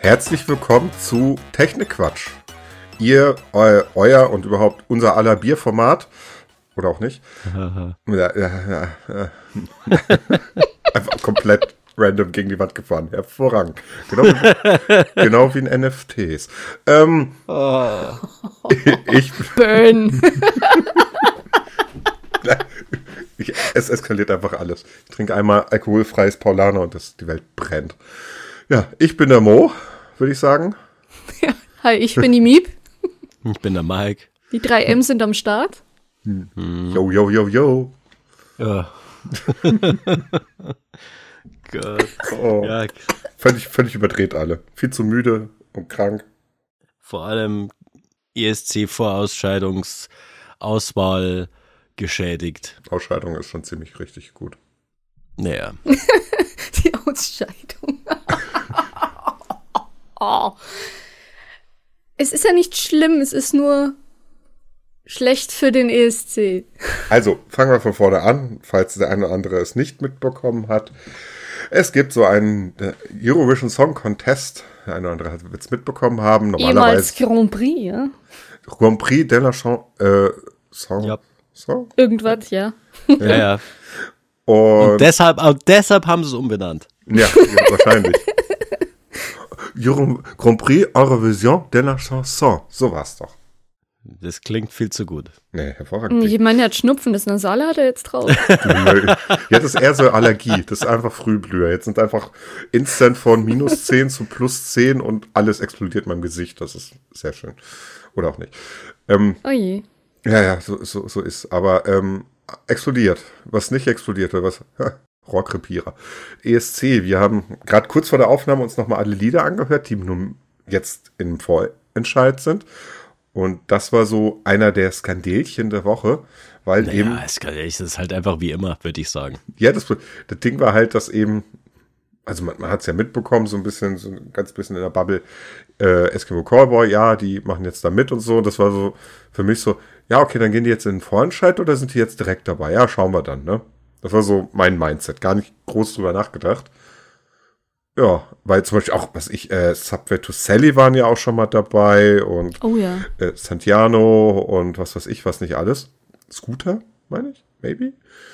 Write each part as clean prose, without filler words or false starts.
Herzlich willkommen zu Technikquatsch. Ihr, euer und überhaupt unser aller Bierformat, oder auch nicht, einfach komplett random gegen die Wand gefahren. Hervorragend. Genau wie in NFTs. Burn. Es eskaliert einfach alles. Ich trinke einmal alkoholfreies Paulaner und die Welt brennt. Ja, ich bin der Mo, würde ich sagen. Ja, hi, ich bin die Miep. Ich bin der Mike. Die 3M sind am Start. Yo, yo, yo, yo. Ja. Gott. Oh. Ja, Völlig überdreht alle. Viel zu müde und krank. vor allem ESC-Vorausscheidungsauswahl geschädigt. Ausscheidung ist schon ziemlich richtig gut. Naja. Die Ausscheidung. Oh. Es ist ja nicht schlimm, es ist nur schlecht für den ESC. Also, fangen wir von vorne an, falls der eine oder andere es nicht mitbekommen hat. Es gibt so einen Eurovision Song Contest. Der eine oder andere wird es mitbekommen haben. Ehemals Grand Prix, ja? Grand Prix de la Song. Ja. Song? Irgendwas, ja. Ja. Und deshalb haben sie es umbenannt. Ja, wahrscheinlich. Grand Prix Eurovision de la Chanson. So war's doch. Das klingt viel zu gut. Nee, hervorragend. Ich meine, er hat Schnupfen, das Nasale hat er jetzt drauf. Jetzt ist eher so Allergie. Das ist einfach Frühblüher. Jetzt sind einfach instant von minus 10 zu plus 10 und alles explodiert in meinem Gesicht. Das ist sehr schön. Oder auch nicht. Oh je. Ja, so ist. Aber explodiert. Was nicht explodiert, oder was? Rohrkrepierer. ESC. Wir haben gerade kurz vor der Aufnahme uns nochmal alle Lieder angehört, die nun jetzt im Vorentscheid sind. Und das war so einer der Skandelchen der Woche, weil eben... Ja, es ist halt einfach wie immer, würde ich sagen. Ja, das Ding war halt, dass eben, also man hat es ja mitbekommen, so ein ganz bisschen in der Bubble, Eskimo Callboy, ja, die machen jetzt da mit und so. Und das war so für mich so, ja, okay, dann gehen die jetzt in den Vorentscheid oder sind die jetzt direkt dabei? Ja, schauen wir dann, ne? Das war so mein Mindset, gar nicht groß drüber nachgedacht. Ja, weil zum Beispiel auch, Subway to Sally waren ja auch schon mal dabei und Oh ja. Santiano und was weiß ich, was nicht alles. Scooter, meine ich, maybe.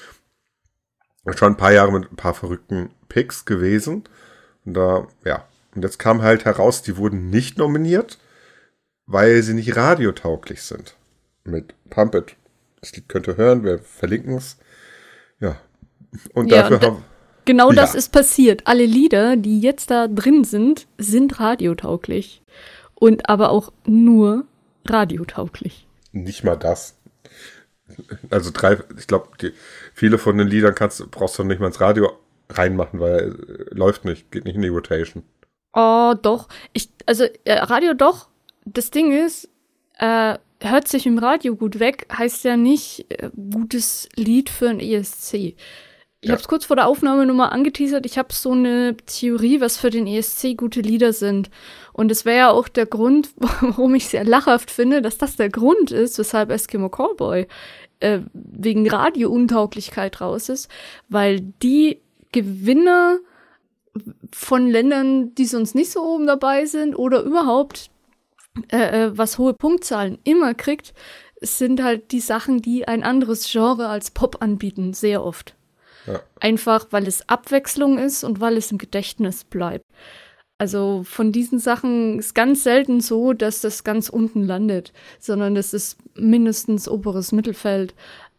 Und schon ein paar Jahre mit ein paar verrückten Picks gewesen. Und und jetzt kam halt heraus, die wurden nicht nominiert, weil sie nicht radiotauglich sind. Mit Pump It. Das Lied könnt ihr hören, wir verlinken es. Ja. Und Ja, dafür und haben... Genau Ja. das ist passiert. Alle Lieder, die jetzt da drin sind radiotauglich. Und aber auch nur radiotauglich. Nicht mal das. Also ich glaube, viele von den Liedern brauchst du nicht mal ins Radio reinmachen, weil läuft nicht, geht nicht in die Rotation. Oh, doch. Radio doch. Das Ding ist, hört sich im Radio gut weg, heißt ja nicht gutes Lied für ein ESC. Ich Ja. habe es kurz vor der Aufnahme nur mal angeteasert. Ich habe so eine Theorie, was für den ESC gute Lieder sind. Und es wäre ja auch der Grund, warum ich sehr lachhaft finde, dass das der Grund ist, weshalb Eskimo Callboy wegen Radiountauglichkeit raus ist. Weil die Gewinner von Ländern, die sonst nicht so oben dabei sind oder überhaupt was hohe Punktzahlen immer kriegt, sind halt die Sachen, die ein anderes Genre als Pop anbieten, sehr oft. Ja. Einfach, weil es Abwechslung ist und weil es im Gedächtnis bleibt. Also von diesen Sachen ist ganz selten so, dass das ganz unten landet, sondern das ist mindestens oberes Mittelfeld,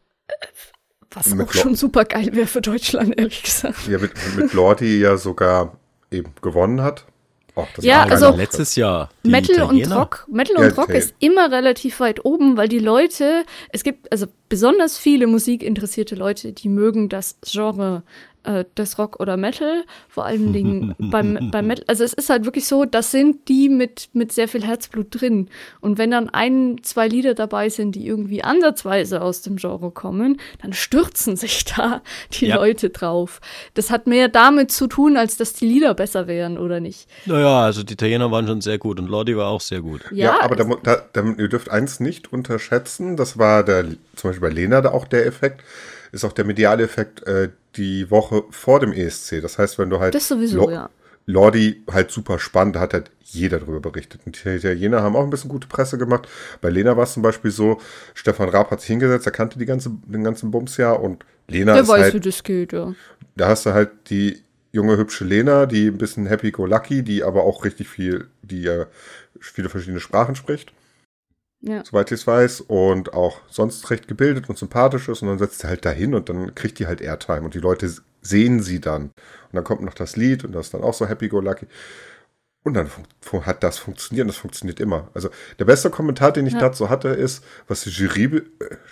was Mit auch schon super geil wäre für Deutschland, ehrlich gesagt. Ja, mit Lordi ja sogar eben gewonnen hat. Oh, das Ja, war also geil. Metal Italiener. und Rock ist immer relativ weit oben, weil die Leute, es gibt also besonders viele musikinteressierte Leute, die mögen das Genre des Rock oder Metal, vor allen Dingen beim Metal. Also es ist halt wirklich so, das sind die mit sehr viel Herzblut drin. Und wenn dann 1-2 Lieder dabei sind, die irgendwie ansatzweise aus dem Genre kommen, dann stürzen sich da die Leute drauf. Das hat mehr damit zu tun, als dass die Lieder besser wären, oder nicht? Naja, also die Italiener waren schon sehr gut und Lordi war auch sehr gut. Ja, aber ihr dürft eins nicht unterschätzen, das war zum Beispiel bei Lena da auch der Effekt, ist auch der mediale Effekt die Woche vor dem ESC. Das heißt, wenn du halt Das sowieso, ja. Lordi halt super spannend, da hat halt jeder drüber berichtet. Und die Italiener haben auch ein bisschen gute Presse gemacht. Bei Lena war es zum Beispiel so, Stefan Raab hat sich hingesetzt, er kannte den ganzen Bums ja und Lena Der ist weiß, halt, wie das geht, ja. da hast du halt die junge, hübsche Lena, die ein bisschen happy-go-lucky, die aber auch richtig viele verschiedene Sprachen spricht. Ja. Soweit ich es weiß. Und auch sonst recht gebildet und sympathisch ist. Und dann setzt sie halt dahin und dann kriegt die halt Airtime. Und die Leute sehen sie dann. Und dann kommt noch das Lied und das ist dann auch so happy-go-lucky. Und dann hat das funktioniert. Und das funktioniert immer. Also der beste Kommentar, den ich dazu hatte, ist, was die Jury,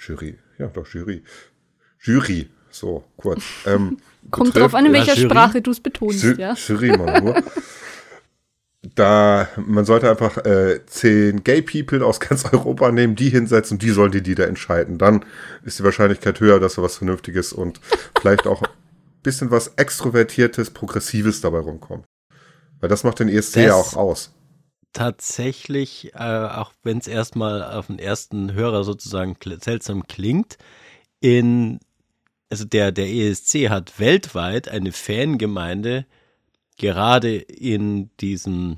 so kurz. Kommt drauf an, in welcher Sprache du es betonst, ja. Jury, mal nur. Man sollte einfach 10 Gay People aus ganz Europa nehmen, die hinsetzen und die sollen die Lieder entscheiden. Dann ist die Wahrscheinlichkeit höher, dass da was Vernünftiges und vielleicht auch ein bisschen was Extrovertiertes, Progressives dabei rumkommt. Weil das macht den ESC ja auch aus. Tatsächlich, auch wenn es erstmal auf den ersten Hörer sozusagen seltsam klingt, also der ESC hat weltweit eine Fangemeinde, gerade in diesem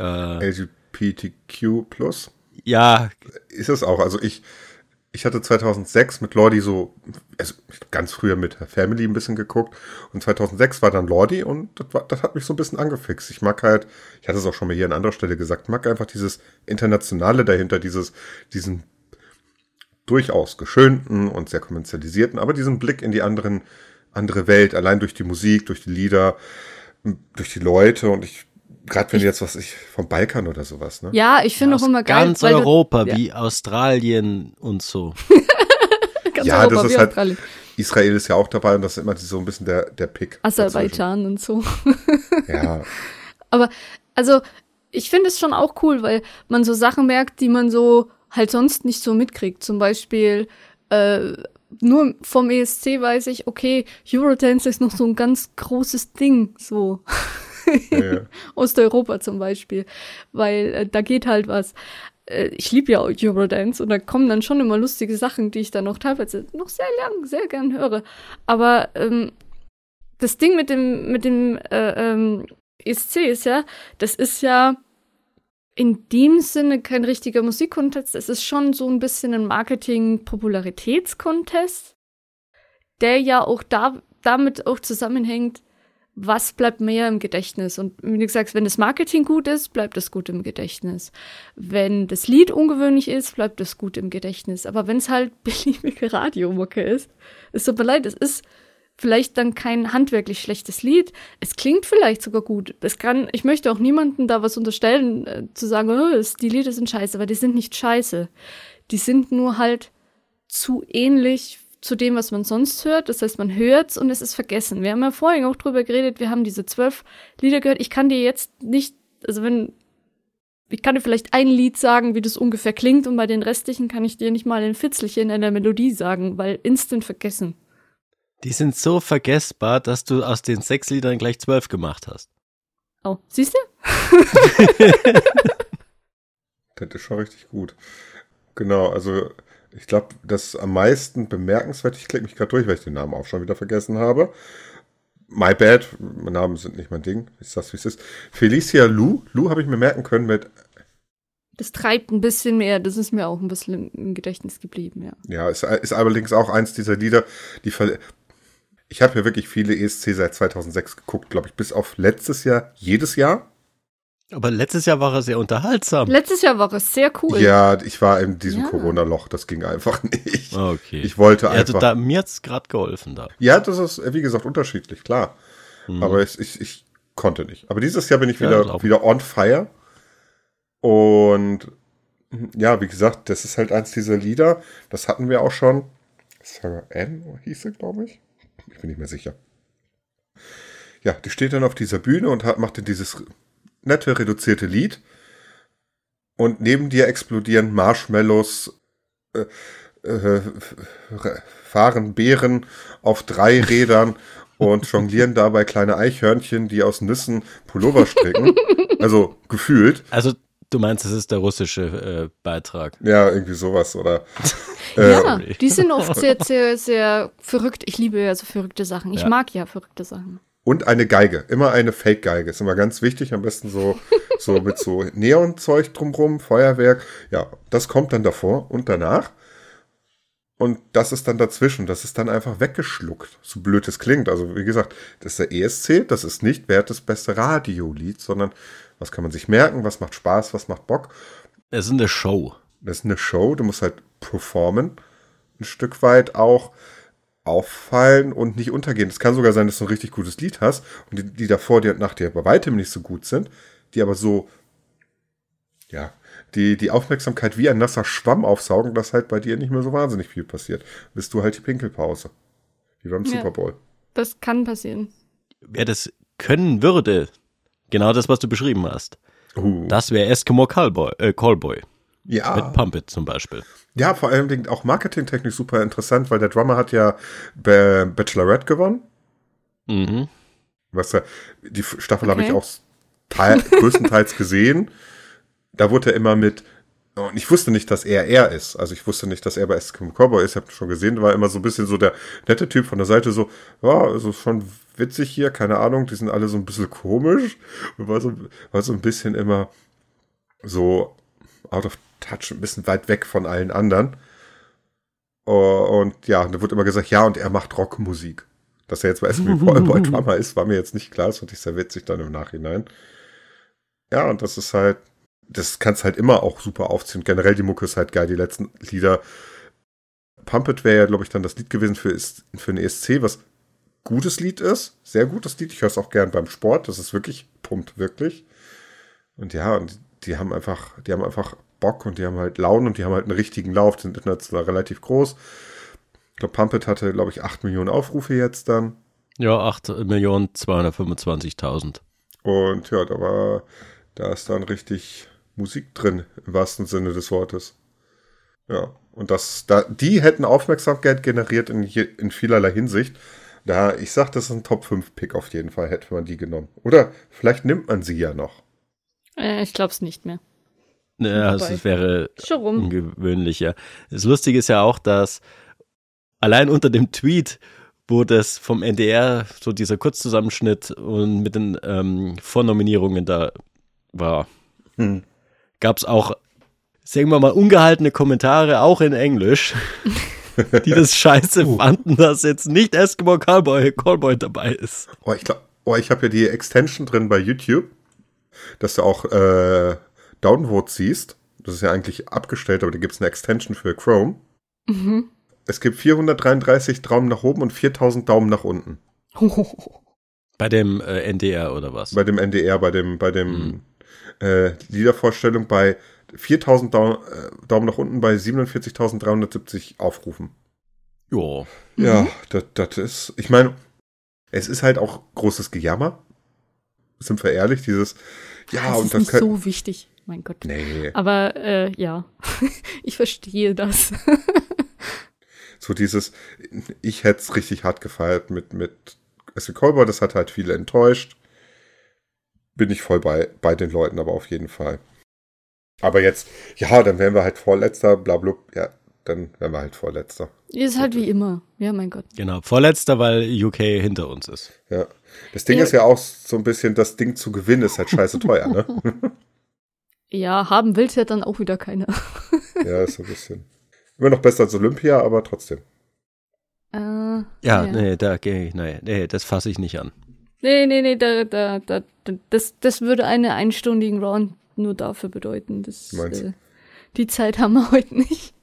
LGBTQ+. Ja. Ist es auch. Also ich hatte 2006 mit Lordi ganz früher mit Family ein bisschen geguckt und 2006 war dann Lordi und das hat mich so ein bisschen angefixt. Ich mag halt, ich hatte es auch schon mal hier an anderer Stelle gesagt, mag einfach dieses Internationale dahinter, diesen durchaus geschönten und sehr kommerzialisierten, aber diesen Blick in die andere Welt, allein durch die Musik, durch die Lieder, durch die Leute und gerade wenn jetzt vom Balkan oder sowas, ne? Ja, ich finde auch immer geil. Ganz Europa, wie Australien und so. Ganz Europa, das ist halt, Australien. Israel ist ja auch dabei und das ist immer so ein bisschen der Pick. Aserbaidschan und so. Ja. Aber, also, ich finde es schon auch cool, weil man so Sachen merkt, die man so halt sonst nicht so mitkriegt. Zum Beispiel, nur vom ESC weiß ich, okay, Eurodance ist noch so ein ganz großes Ding, so. Ja. Osteuropa zum Beispiel, weil da geht halt was. Ich liebe ja Eurodance und da kommen dann schon immer lustige Sachen, die ich dann auch teilweise noch sehr gern höre. Aber das Ding mit dem ESC ist ja, das ist ja in dem Sinne kein richtiger Musikcontest, es ist schon so ein bisschen ein Marketing-Popularitäts-Contest, der ja auch damit auch zusammenhängt, was bleibt mehr im Gedächtnis. Und wie du sagst, wenn das Marketing gut ist, bleibt das gut im Gedächtnis. Wenn das Lied ungewöhnlich ist, bleibt das gut im Gedächtnis. Aber wenn es halt beliebige Radiomucke ist, es tut mir leid, es ist vielleicht dann kein handwerklich schlechtes Lied. Es klingt vielleicht sogar gut. Ich möchte auch niemandem da was unterstellen, zu sagen, die Lieder sind scheiße, aber die sind nicht scheiße. Die sind nur halt zu ähnlich zu dem, was man sonst hört. Das heißt, man hört's und es ist vergessen. Wir haben ja vorhin auch drüber geredet, wir haben diese 12 Lieder gehört. Ich kann dir jetzt nicht, ich kann dir vielleicht ein Lied sagen, wie das ungefähr klingt und bei den restlichen kann ich dir nicht mal ein Fitzelchen in der Melodie sagen, weil instant vergessen. Die sind so vergessbar, dass du aus den 6 Liedern gleich 12 gemacht hast. Oh, siehst du? Das ist schon richtig gut. Genau, also ich glaube, das ist am meisten bemerkenswert. Ich klicke mich gerade durch, weil ich den Namen auch schon wieder vergessen habe. My bad, Namen sind nicht mein Ding. Ich sag's, wie es ist. Felicia Lou habe ich mir merken können mit. Das treibt ein bisschen mehr, das ist mir auch ein bisschen im Gedächtnis geblieben, ja. Ja, ist allerdings auch eins dieser Lieder, ich habe ja wirklich viele ESC seit 2006 geguckt, glaube ich, bis auf letztes Jahr, jedes Jahr. Aber letztes Jahr war er sehr unterhaltsam. Letztes Jahr war es sehr cool. Ja, ich war in diesem Corona-Loch, das ging einfach nicht. Okay. Ich wollte einfach. Also mir hat's gerade geholfen da. Ja, das ist, wie gesagt, unterschiedlich, klar. Aber ich konnte nicht. Aber dieses Jahr bin ich wieder on fire. Und ja, wie gesagt, das ist halt eins dieser Lieder. Das hatten wir auch schon. Sarah Ann hieß sie, glaube ich. Ich bin nicht mehr sicher. Ja, die steht dann auf dieser Bühne und macht dann dieses nette, reduzierte Lied. Und neben dir explodieren Marshmallows, fahren Bären auf 3 Rädern und jonglieren dabei kleine Eichhörnchen, die aus Nüssen Pullover stricken. Also gefühlt. Also du meinst, das ist der russische Beitrag? Ja, irgendwie sowas, oder? Ja, die sind oft sehr, sehr, sehr verrückt. Ich liebe ja so verrückte Sachen. Ich mag ja verrückte Sachen. Und eine Geige, immer eine Fake-Geige, ist immer ganz wichtig, am besten so mit so Neonzeug drumrum, Feuerwerk. Ja, das kommt dann davor und danach. Und das ist dann dazwischen, das ist dann einfach weggeschluckt, so blöd es klingt. Also wie gesagt, das ist der ESC, das ist nicht, wer hat das beste Radiolied, sondern was kann man sich merken, was macht Spaß, was macht Bock. Es ist eine Show. Das ist eine Show, du musst halt performen, ein Stück weit auch auffallen und nicht untergehen. Es kann sogar sein, dass du ein richtig gutes Lied hast und die davor dir und nach dir bei weitem nicht so gut sind, die aber so, ja, die Aufmerksamkeit wie ein nasser Schwamm aufsaugen, dass halt bei dir nicht mehr so wahnsinnig viel passiert. Bist du halt die Pinkelpause. Wie beim Super Bowl. Das kann passieren. Wer das können würde, genau das, was du beschrieben hast, das wäre Eskimo Callboy. Ja. Mit Pump It zum Beispiel. Ja, vor allen Dingen auch marketingtechnisch super interessant, weil der Drummer hat ja Bachelorette gewonnen. Mhm. Weißt du, die Staffel habe ich auch größtenteils gesehen. Da wurde er immer mit, und ich wusste nicht, dass er ist. Also ich wusste nicht, dass er bei Eskimo Callboy ist. Ich habe schon gesehen, da war immer so ein bisschen so der nette Typ von der Seite so, ja, also schon witzig hier, keine Ahnung, die sind alle so ein bisschen komisch. Und war so ein bisschen immer so out of touch, ein bisschen weit weg von allen anderen. Und ja, da wurde immer gesagt, ja, und er macht Rockmusik. Dass er jetzt bei Eskimo Callboy Drummer ist, war mir jetzt nicht klar. Das fand ich sehr witzig dann im Nachhinein. Ja, und das ist halt, das kannst halt immer auch super aufziehen. Generell die Mucke ist halt geil, die letzten Lieder. Pump It wäre ja, glaube ich, dann das Lied gewesen für einen ESC, was gutes Lied ist. Sehr gutes Lied. Ich höre es auch gern beim Sport. Das ist wirklich, pumpt wirklich. Und ja, und die haben einfach Bock und die haben halt Laune und die haben halt einen richtigen Lauf. Die sind international relativ groß. Ich glaube, Pump It hatte, glaube ich, 8 Millionen Aufrufe jetzt dann. Ja, 8.225.000. Und ja, da ist dann richtig Musik drin, im wahrsten Sinne des Wortes. Ja, und die hätten Aufmerksamkeit generiert in vielerlei Hinsicht. Ich sag, das ist ein Top-5-Pick auf jeden Fall, hätte man die genommen. Oder vielleicht nimmt man sie ja noch. Ich glaube es nicht mehr. Ja, also es wäre ungewöhnlicher. Das Lustige ist ja auch, dass allein unter dem Tweet, wo das vom NDR, so dieser Kurzzusammenschnitt und mit den Vornominierungen da war, gab es auch, sagen wir mal, ungehaltene Kommentare, auch in Englisch, die das scheiße fanden, dass jetzt nicht Eskimo Callboy dabei ist. Ich habe ja die Extension drin bei YouTube, dass du auch Downvotes siehst. Das ist ja eigentlich abgestellt, aber da gibt es eine Extension für Chrome. Mhm. Es gibt 433 Daumen nach oben und 4000 Daumen nach unten. Bei dem NDR oder was? Bei dem NDR, bei dem Liedervorstellung bei 4000 Daumen nach unten bei 47.370 Aufrufen. Jo. Ja, das ist, ich meine, es ist halt auch großes Gejammer. Sind wir ehrlich, dieses, ja, das und ist dann nicht so wichtig, mein Gott. Nee. Aber, ja, ich verstehe das. So dieses, ich hätte es richtig hart gefeiert mit Eskimo Callboy, das hat halt viele enttäuscht. Bin ich voll bei den Leuten, aber auf jeden Fall. Aber jetzt, ja, dann wären wir halt Vorletzter, blablabla, ja, dann wären wir halt Vorletzter. Ist halt wie immer, ja, mein Gott. Genau, Vorletzter, weil UK hinter uns ist. Ja, das Ding ist ja auch so ein bisschen, das Ding zu gewinnen ist halt scheiße teuer, ne? Ja, haben will's ja dann auch wieder keiner. Ja, ist so ein bisschen. Immer noch besser als Olympia, aber trotzdem. Nee, das fasse ich nicht an. Nee, das würde einen einstündigen Round nur dafür bedeuten. Die Zeit haben wir heute nicht.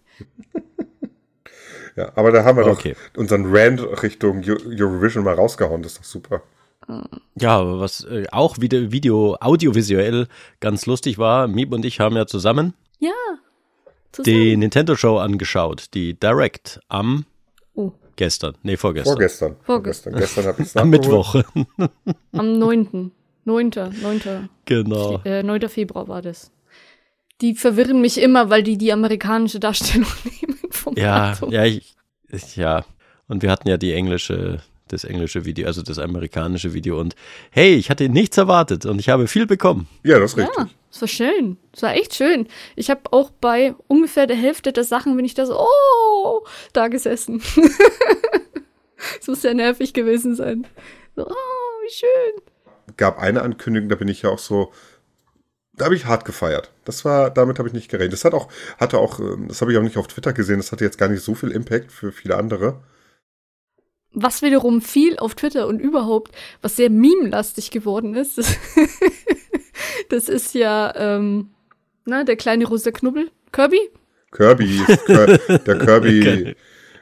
Ja, aber da haben wir doch unseren Rant Richtung Eurovision mal rausgehauen, das ist doch super. Ja, aber was auch wieder audiovisuell ganz lustig war, Miep und ich haben ja zusammen die Nintendo Show angeschaut, die Direct am vorgestern. Gestern habe ich es am Mittwoch. Am 9. Genau. 9. Februar war das. Die verwirren mich immer, weil die amerikanische Darstellung nehmen vom Datum. Ja. Und wir hatten ja das englische Video, also das amerikanische Video. Und hey, ich hatte nichts erwartet und ich habe viel bekommen. Ja, das ist richtig. Ja, es war schön. Es war echt schön. Ich habe auch bei ungefähr der Hälfte der Sachen, bin ich da so, da gesessen. Es muss ja nervig gewesen sein. So, wie wie schön. Gab eine Ankündigung, da bin ich ja auch so, da habe ich hart gefeiert. Damit habe ich nicht gerechnet. Das hatte auch, das habe ich auch nicht auf Twitter gesehen, das hatte jetzt gar nicht so viel Impact für viele andere. Was wiederum viel auf Twitter und überhaupt, was sehr meme-lastig geworden ist, das ist ja, der kleine rosa Knubbel, Kirby? Der Kirby,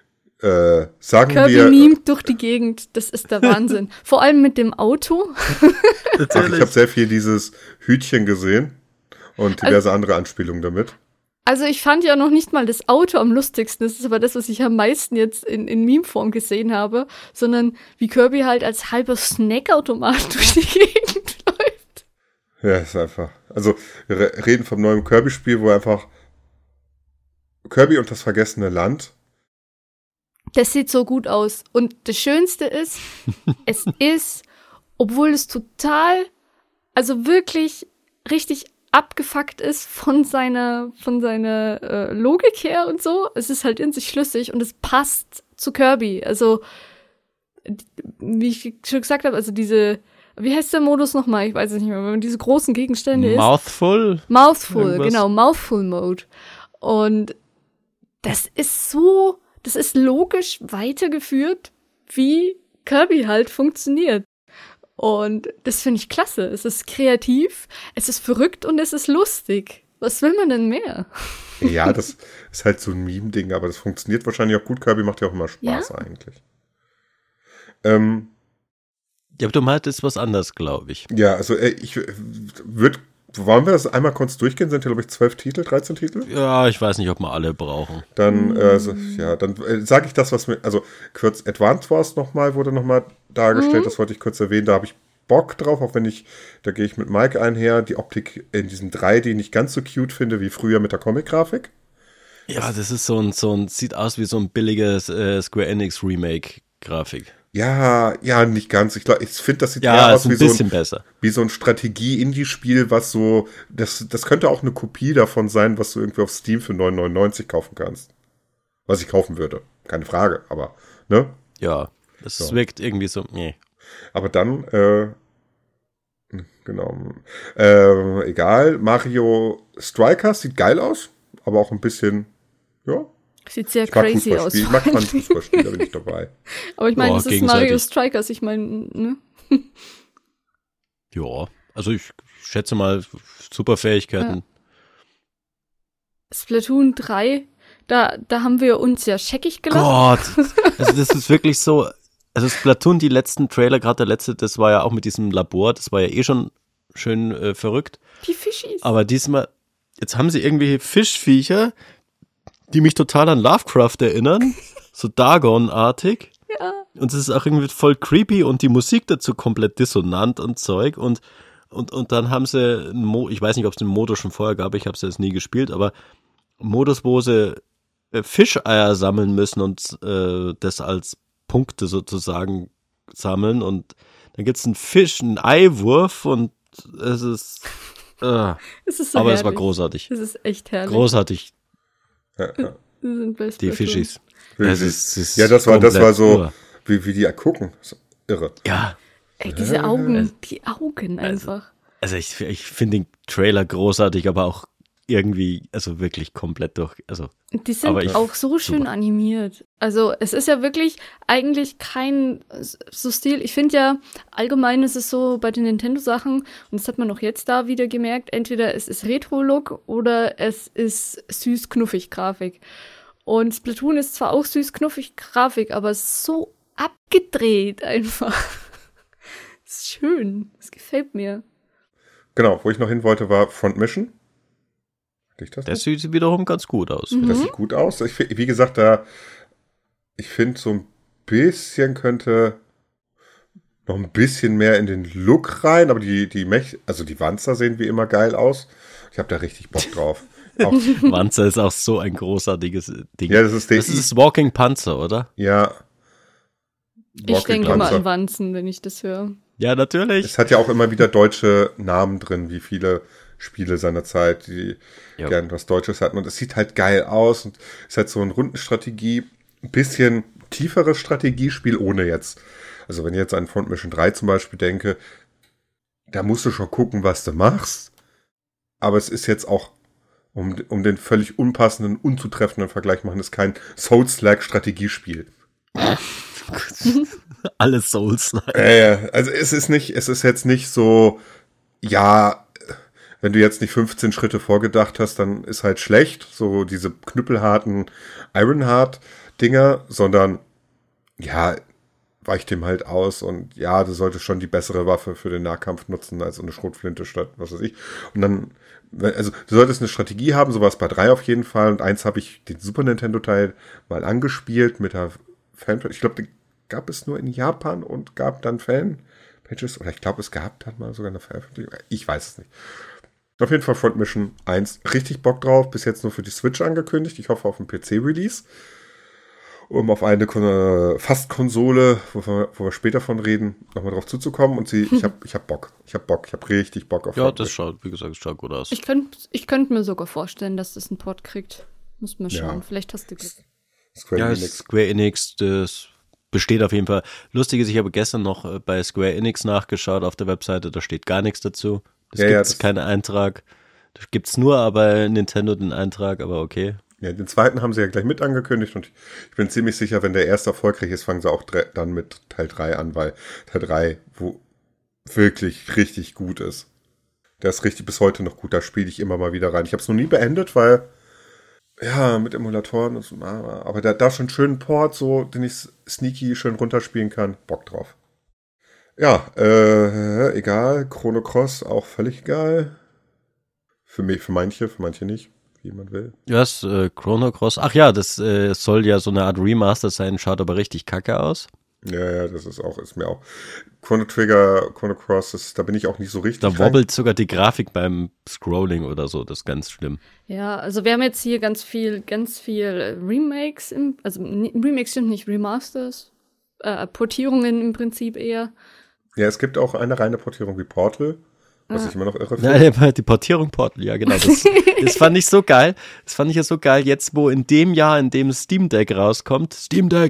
sagen Kirby wir. Kirby memt durch die Gegend, das ist der Wahnsinn. Vor allem mit dem Auto. Ich habe sehr viel dieses Hütchen gesehen und diverse andere Anspielungen damit. Also ich fand ja noch nicht mal das Auto am lustigsten, das ist aber das, was ich am meisten jetzt in Meme-Form gesehen habe, sondern wie Kirby halt als halber Snackautomat durch die Gegend läuft. Ja, ist einfach, also wir reden vom neuen Kirby-Spiel, wo einfach Kirby und das vergessene Land. Das sieht so gut aus. Und das Schönste ist, es ist, obwohl es total, also wirklich richtig abgefuckt ist von seiner Logik her und so, es ist halt in sich schlüssig und es passt zu Kirby. Also, wie ich schon gesagt habe, also wie heißt der Modus nochmal? Ich weiß es nicht mehr, wenn man diese großen Gegenstände ist. Mouthful, genau, Mouthful Mode. Und das ist logisch weitergeführt, wie Kirby halt funktioniert. Und das finde ich klasse. Es ist kreativ, es ist verrückt und es ist lustig. Was will man denn mehr? Ja, das ist halt so ein Meme-Ding, aber das funktioniert wahrscheinlich auch gut. Kirby macht ja auch immer Spaß eigentlich. Ja, aber du meintest was anderes, glaube ich. Ja, also wollen wir das einmal kurz durchgehen? Sind ja, glaube ich, 12 Titel, 13 Titel? Ja, ich weiß nicht, ob wir alle brauchen. Dann, sage ich das, was mir, also kurz Advance Wars wurde nochmal dargestellt, das wollte ich kurz erwähnen, da habe ich Bock drauf, da gehe ich mit Mike einher, die Optik in diesem 3D nicht ganz so cute finde, wie früher mit der Comic-Grafik. Ja, das ist so ein sieht aus wie so ein billiges Square Enix Remake-Grafik. Ja, nicht ganz. Ich finde, das sieht eher aus wie so ein Strategie-Indie-Spiel, was so, das könnte auch eine Kopie davon sein, was du irgendwie auf Steam für 9,99 kaufen kannst. Was ich kaufen würde. Keine Frage, aber, ne? Ja, das wirkt irgendwie so, nee. Aber dann, genau, egal, Mario Strikers sieht geil aus, aber auch ein bisschen, ja. Sieht sehr crazy aus. Ich mag Fußballspiele, da bin ich dabei. Aber ich meine, das ist Mario Strikers, ich meine, ne? Ja, also ich schätze mal, super Fähigkeiten. Ja. Splatoon 3, da haben wir uns ja scheckig gelacht. Gott, also das ist wirklich so, also Splatoon, die letzten Trailer, gerade der letzte, das war ja auch mit diesem Labor, das war ja eh schon schön verrückt. Die Fischis. Aber diesmal, jetzt haben sie irgendwelche Fischviecher, die mich total an Lovecraft erinnern, so Dagon-artig. Ja. Und es ist auch irgendwie voll creepy und die Musik dazu komplett dissonant und Zeug. Und dann haben sie, ich weiß nicht, ob es den Modus schon vorher gab, ich habe es jetzt nie gespielt, aber einen Modus, wo sie Fischeier sammeln müssen und das als Punkte sozusagen sammeln. Und dann gibt es einen Fisch, einen Eiwurf und es ist es ist so aber herrlich. Es war großartig. Es ist echt herrlich. Großartig. Ja. Die Fischis. Das war so, wie die gucken. Irre. Ja. Ey, diese Augen, die Augen einfach. Also ich finde den Trailer großartig, aber auch irgendwie, also wirklich komplett durch. Also, die sind auch so schön animiert. Also es ist ja wirklich eigentlich kein so Stil. Ich finde ja, allgemein ist es so bei den Nintendo-Sachen, und das hat man auch jetzt da wieder gemerkt, entweder es ist Retro-Look oder es ist süß-knuffig-Grafik. Und Splatoon ist zwar auch süß-knuffig-Grafik, aber so abgedreht einfach. Ist schön. Das gefällt mir. Genau, wo ich noch hin wollte, war Front Mission. Das sieht wiederum ganz gut aus. Das sieht gut aus. Wie gesagt, ich finde, so ein bisschen könnte noch ein bisschen mehr in den Look rein, aber die Wanzer sehen wie immer geil aus. Ich habe da richtig Bock drauf. Wanzer ist auch so ein großartiges Ding. Ja, das ist Walking Panzer, oder? Ja. Ich denke immer an Wanzen, wenn ich das höre. Ja, natürlich. Es hat ja auch immer wieder deutsche Namen drin, wie viele Spiele seiner Zeit, die gern was Deutsches hatten. Und es sieht halt geil aus und ist halt so eine Rundenstrategie. Ein bisschen tieferes Strategiespiel, ohne jetzt, also wenn ich jetzt an Front Mission 3 zum Beispiel denke, da musst du schon gucken, was du machst. Aber es ist jetzt auch, um den völlig unpassenden, unzutreffenden Vergleich machen, ist kein Souls-like-Strategiespiel. Alles Souls-like. Also es ist jetzt nicht so, ja, wenn du jetzt nicht 15 Schritte vorgedacht hast, dann ist halt schlecht, so diese knüppelharten Ironheart-Dinger, sondern, ja, weicht dem halt aus und ja, du solltest schon die bessere Waffe für den Nahkampf nutzen als eine Schrotflinte statt was weiß ich. Und dann, also du solltest eine Strategie haben, sowas bei 3 auf jeden Fall. Und 1 habe ich den Super Nintendo-Teil mal angespielt mit der Fanpage. Ich glaube, den gab es nur in Japan und gab dann Fanpages. Oder ich glaube, es gab dann mal sogar eine Veröffentlichung. Ich weiß es nicht. Auf jeden Fall Front Mission 1. Richtig Bock drauf. Bis jetzt nur für die Switch angekündigt. Ich hoffe auf einen PC-Release. Um auf eine Fast-Konsole, wo wir später von reden, nochmal drauf zuzukommen. Und ich hab Bock. Ich hab richtig Bock auf Ja, das schaut, wie gesagt, schaut gut aus. Ich könnte mir sogar vorstellen, dass das einen Port kriegt. Muss man schauen. Ja. Vielleicht hast du Glück. Square Enix, das besteht auf jeden Fall. Lustig ist, ich habe gestern noch bei Square Enix nachgeschaut auf der Webseite, da steht gar nichts dazu. Es keinen Eintrag. Da gibt's nur bei Nintendo den Eintrag, aber okay. Ja, den zweiten haben sie ja gleich mit angekündigt und ich bin ziemlich sicher, wenn der erste erfolgreich ist, fangen sie auch dann mit Teil 3 an, weil Teil 3 wirklich richtig gut ist. Der ist richtig bis heute noch gut, da spiele ich immer mal wieder rein. Ich habe es noch nie beendet, weil, ja, mit Emulatoren und so, aber da schon einen schönen Port, so, den ich sneaky schön runterspielen kann. Bock drauf. Ja, egal. Chrono Cross auch völlig egal. Für manche nicht, wie man will. Ja, Chrono Cross. Ach ja, das soll ja so eine Art Remaster sein, schaut aber richtig kacke aus. Ja, das ist mir auch. Chrono Cross, da bin ich auch nicht so richtig. Da wobbelt sogar die Grafik beim Scrolling oder so, das ist ganz schlimm. Ja, also wir haben jetzt hier ganz viel Remakes, Remakes sind nicht Remasters, Portierungen im Prinzip eher. Ja, es gibt auch eine reine Portierung wie Portal, was ich immer noch irre finde. Ja, die Portierung Portal, ja genau. Das fand ich so geil. Das fand ich ja so geil, jetzt wo in dem Jahr, in dem Steam Deck rauskommt, Steam Deck.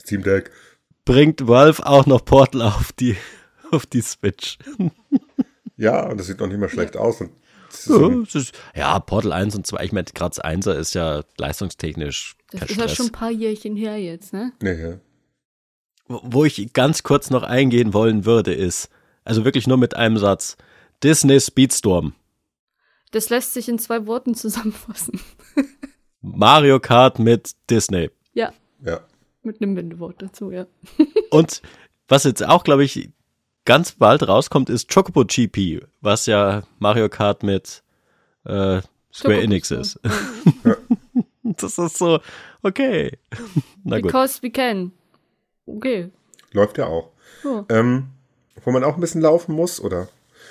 Bringt Valve auch noch Portal auf die Switch. Ja, und das sieht noch nicht mal schlecht aus. Und Portal 1 und 2, ich meine, gerade das 1er ist ja leistungstechnisch kein Stress. Das ist ja schon ein paar Jährchen her jetzt, ne? Ja. Wo ich ganz kurz noch eingehen wollen würde, ist, also wirklich nur mit einem Satz, Disney Speedstorm. Das lässt sich in 2 Worten zusammenfassen. Mario Kart mit Disney. Ja. Ja. Mit einem Wendewort dazu, ja. Und was jetzt auch, glaube ich, ganz bald rauskommt, ist Chocobo GP, was ja Mario Kart mit Square Enix ist. Ja. Das ist so, okay. Na gut. Because we can. Okay. Läuft ja auch. Oh. Wo man auch ein bisschen laufen muss, oder?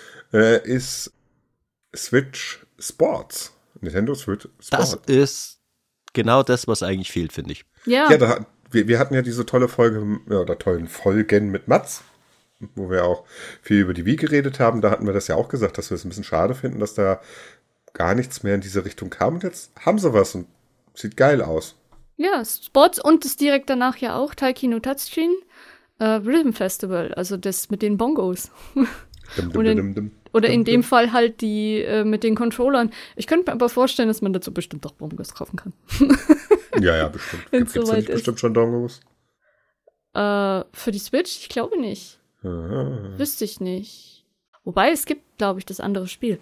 Ist Switch Sports. Nintendo Switch Sports. Das ist genau das, was eigentlich fehlt, finde ich. Ja. Wir hatten ja diese tolle Folge, oder tollen Folgen mit Mats, wo wir auch viel über die Wii geredet haben. Da hatten wir das ja auch gesagt, dass wir es ein bisschen schade finden, dass da gar nichts mehr in diese Richtung kam. Und jetzt haben sie was und sieht geil aus. Ja, Sports und das direkt danach ja auch, Taikino Touchscreen, Rhythm Festival, also das mit den Bongos. Oder in dem Fall halt die mit den Controllern. Ich könnte mir aber vorstellen, dass man dazu bestimmt auch Bongos kaufen kann. Ja, bestimmt. Gibt es nicht bestimmt schon Dongos? Für die Switch? Ich glaube nicht. Wüsste ich nicht. Wobei, es gibt, glaube ich, das andere Spiel.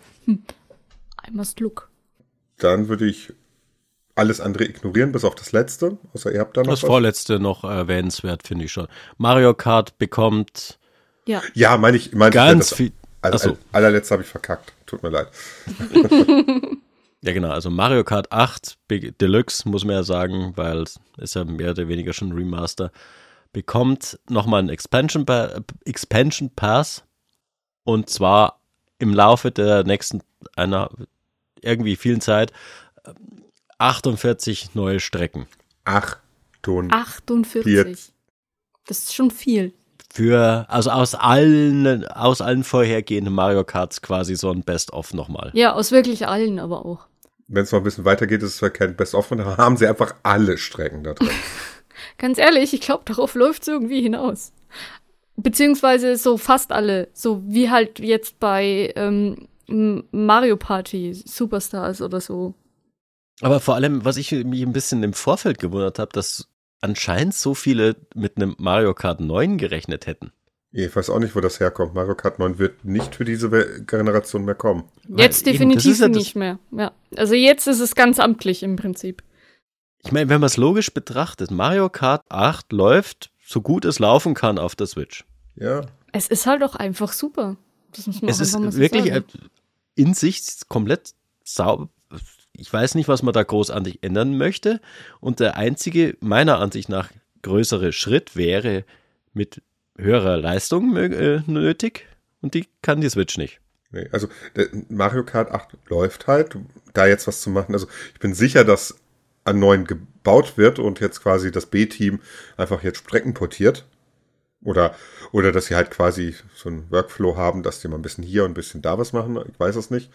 I must look. Dann würde ich alles andere ignorieren, bis auf das letzte. Außer ihr habt da noch das vorletzte noch erwähnenswert, finde ich schon. Mario Kart bekommt Ja, meine ich ganz viel. Allerletzte habe ich verkackt. Tut mir leid. Ja, genau. Also Mario Kart 8 Deluxe, muss man ja sagen, weil es ist ja mehr oder weniger schon ein Remaster, bekommt nochmal einen Expansion Pass. Und zwar im Laufe der nächsten, irgendwie vielen Zeit, 48 neue Strecken. 48. Das ist schon viel. Also aus allen vorhergehenden Mario Karts quasi so ein Best-of nochmal. Ja, aus wirklich allen aber auch. Wenn es noch ein bisschen weitergeht, ist es kein Best-of, da haben sie einfach alle Strecken da drin. Ganz ehrlich, ich glaube, darauf läuft es irgendwie hinaus. Beziehungsweise so fast alle. So wie halt jetzt bei Mario Party Superstars oder so. Aber vor allem, was ich mich ein bisschen im Vorfeld gewundert habe, dass anscheinend so viele mit einem Mario Kart 9 gerechnet hätten. Ich weiß auch nicht, wo das herkommt. Mario Kart 9 wird nicht für diese Generation mehr kommen. Jetzt definitiv ja nicht mehr. Ja. Also jetzt ist es ganz amtlich im Prinzip. Ich meine, wenn man es logisch betrachtet, Mario Kart 8 läuft so gut es laufen kann auf der Switch. Ja. Es ist halt auch einfach super. Das muss man es ist wirklich in sich komplett sauber. Ich weiß nicht, was man da großartig ändern möchte. Und der einzige, meiner Ansicht nach, größere Schritt wäre mit höherer Leistung nötig. Und die kann die Switch nicht. Nee, also Mario Kart 8 läuft halt, da jetzt was zu machen. Also ich bin sicher, dass an neuen gebaut wird und jetzt quasi das B-Team einfach jetzt Strecken portiert. Oder dass sie halt quasi so einen Workflow haben, dass die mal ein bisschen hier und ein bisschen da was machen. Ich weiß es nicht.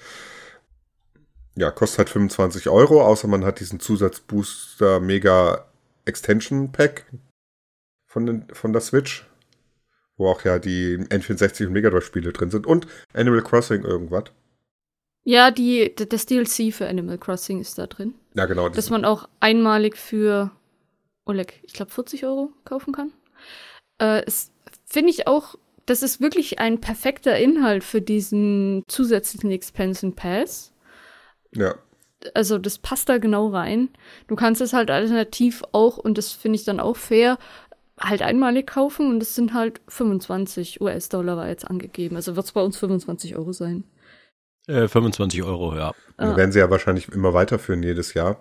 Ja, kostet halt 25 €, außer man hat diesen Zusatzbooster Mega Extension Pack von der Switch, wo auch ja die N64 und Mega Drive Spiele drin sind und Animal Crossing irgendwas. Ja, das DLC für Animal Crossing ist da drin. Ja, genau. Dass man auch einmalig für, ich glaube 40 € kaufen kann. Finde ich auch, das ist wirklich ein perfekter Inhalt für diesen zusätzlichen Expansion Pass. Ja. Also das passt da genau rein. Du kannst es halt alternativ auch, und das finde ich dann auch fair, halt einmalig kaufen und es sind halt 25 US-Dollar war jetzt angegeben. Also wird es bei uns 25 € sein. 25 €, ja. Dann werden sie ja wahrscheinlich immer weiterführen jedes Jahr.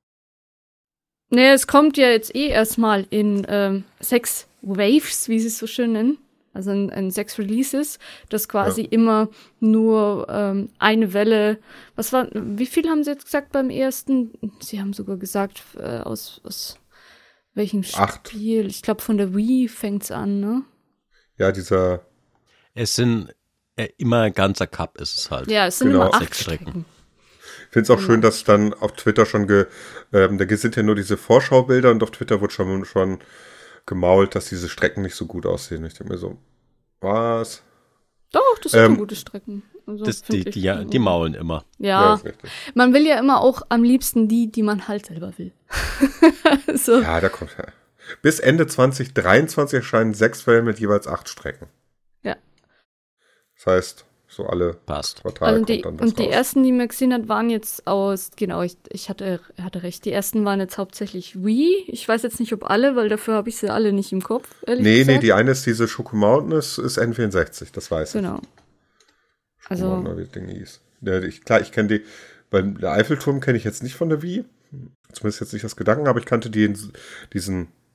Nee, es kommt ja jetzt erstmal in 6 Waves, wie sie es so schön nennen. Also in 6 Releases, das quasi immer nur eine Welle. Wie viel haben sie jetzt gesagt beim ersten? Sie haben sogar gesagt, aus welchem 8. Spiel? Ich glaube, von der Wii fängt's an, ne? Ja, dieser. Es sind immer ein ganzer Cup ist es halt. Ja, es sind immer 8 Strecken. Ich finde es auch schön, dass dann auf Twitter schon da sind ja nur diese Vorschaubilder und auf Twitter wird schon gemault, dass diese Strecken nicht so gut aussehen. Ich denke mir so, was? Doch, das sind gute Strecken. Also, die maulen immer. Ja, man will ja immer auch am liebsten die man halt selber will. So. Ja, da kommt ja. Bis Ende 2023 erscheinen 6 Wellen mit jeweils 8 Strecken. Ja. Das heißt, so alle Quartale also kommt dann was raus. Die ersten, die man gesehen hat, waren jetzt aus, genau, ich hatte recht, die ersten waren jetzt hauptsächlich Wii. Ich weiß jetzt nicht, ob alle, weil dafür habe ich sie alle nicht im Kopf, ehrlich gesagt. Nee, die eine ist diese Schoko Mountain, ist N64, das weiß ich. Genau. Also Mountain, wie das Ding hieß. Ich kenne die, weil der Eiffelturm kenne ich jetzt nicht von der Wii, zumindest jetzt nicht das Gedanken, aber ich kannte dieses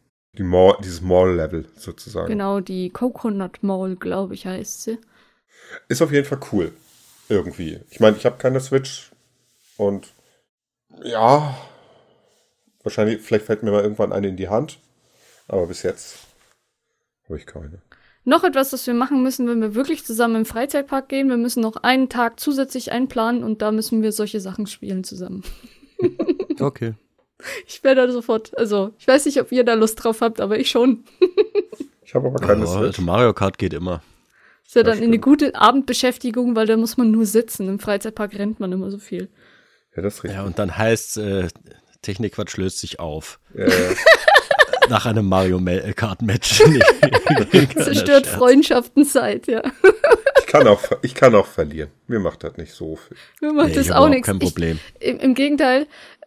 Mall-Level sozusagen. Genau, die Coconut Mall, glaube ich, heißt sie. Ist auf jeden Fall cool. Irgendwie. Ich meine, ich habe keine Switch und ja, vielleicht fällt mir mal irgendwann eine in die Hand. Aber bis jetzt habe ich keine. Noch etwas, das wir machen müssen, wenn wir wirklich zusammen im Freizeitpark gehen. Wir müssen noch einen Tag zusätzlich einplanen und da müssen wir solche Sachen spielen zusammen. Okay. Ich werde da sofort, also ich weiß nicht, ob ihr da Lust drauf habt, aber ich schon. Ich habe aber keine Switch. Also Mario Kart geht immer. Ist ja dann eine gute Abendbeschäftigung, weil da muss man nur sitzen. Im Freizeitpark rennt man immer so viel. Ja, das ist richtig. Ja, und dann heißt Technikquatsch löst sich auf. Ja. Nach einem Mario Kart-Match. Zerstört Freundschaftenzeit, ja. Ich kann auch verlieren. Mir macht das nicht so viel. Mir macht das auch nichts. Kein Problem. Im Gegenteil,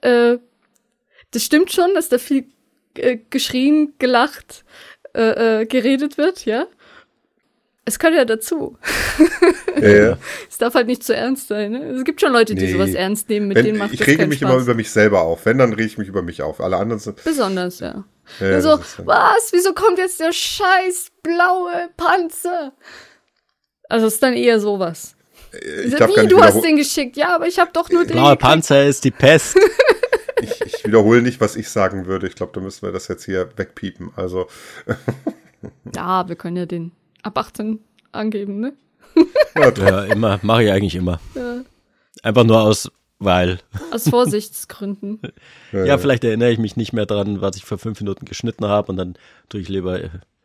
das stimmt schon, dass da viel geschrien, gelacht, geredet wird, ja. Es gehört ja dazu. Ja. Es darf halt nicht zu ernst sein. Ne? Es gibt schon Leute, die sowas ernst nehmen, mit denen macht das keinen Spaß. Ich rege mich immer über mich selber auf. Wenn, dann rege ich mich über mich auf. Alle anderen sind... Besonders, ja. So, was? Wieso kommt jetzt der scheiß blaue Panzer? Also es ist dann eher sowas. Wie, du hast den geschickt? Ja, aber ich habe doch nur den blaue Panzer ist die Pest. Ich wiederhole nicht, was ich sagen würde. Ich glaube, da müssen wir das jetzt hier wegpiepen. Also... Ja, wir können ja den ab 18 angeben, ne? Ja, immer. Mache ich eigentlich immer. Ja. Einfach nur aus weil. Aus Vorsichtsgründen. Ja, vielleicht erinnere ich mich nicht mehr dran, was ich vor 5 Minuten geschnitten habe und dann tue ich lieber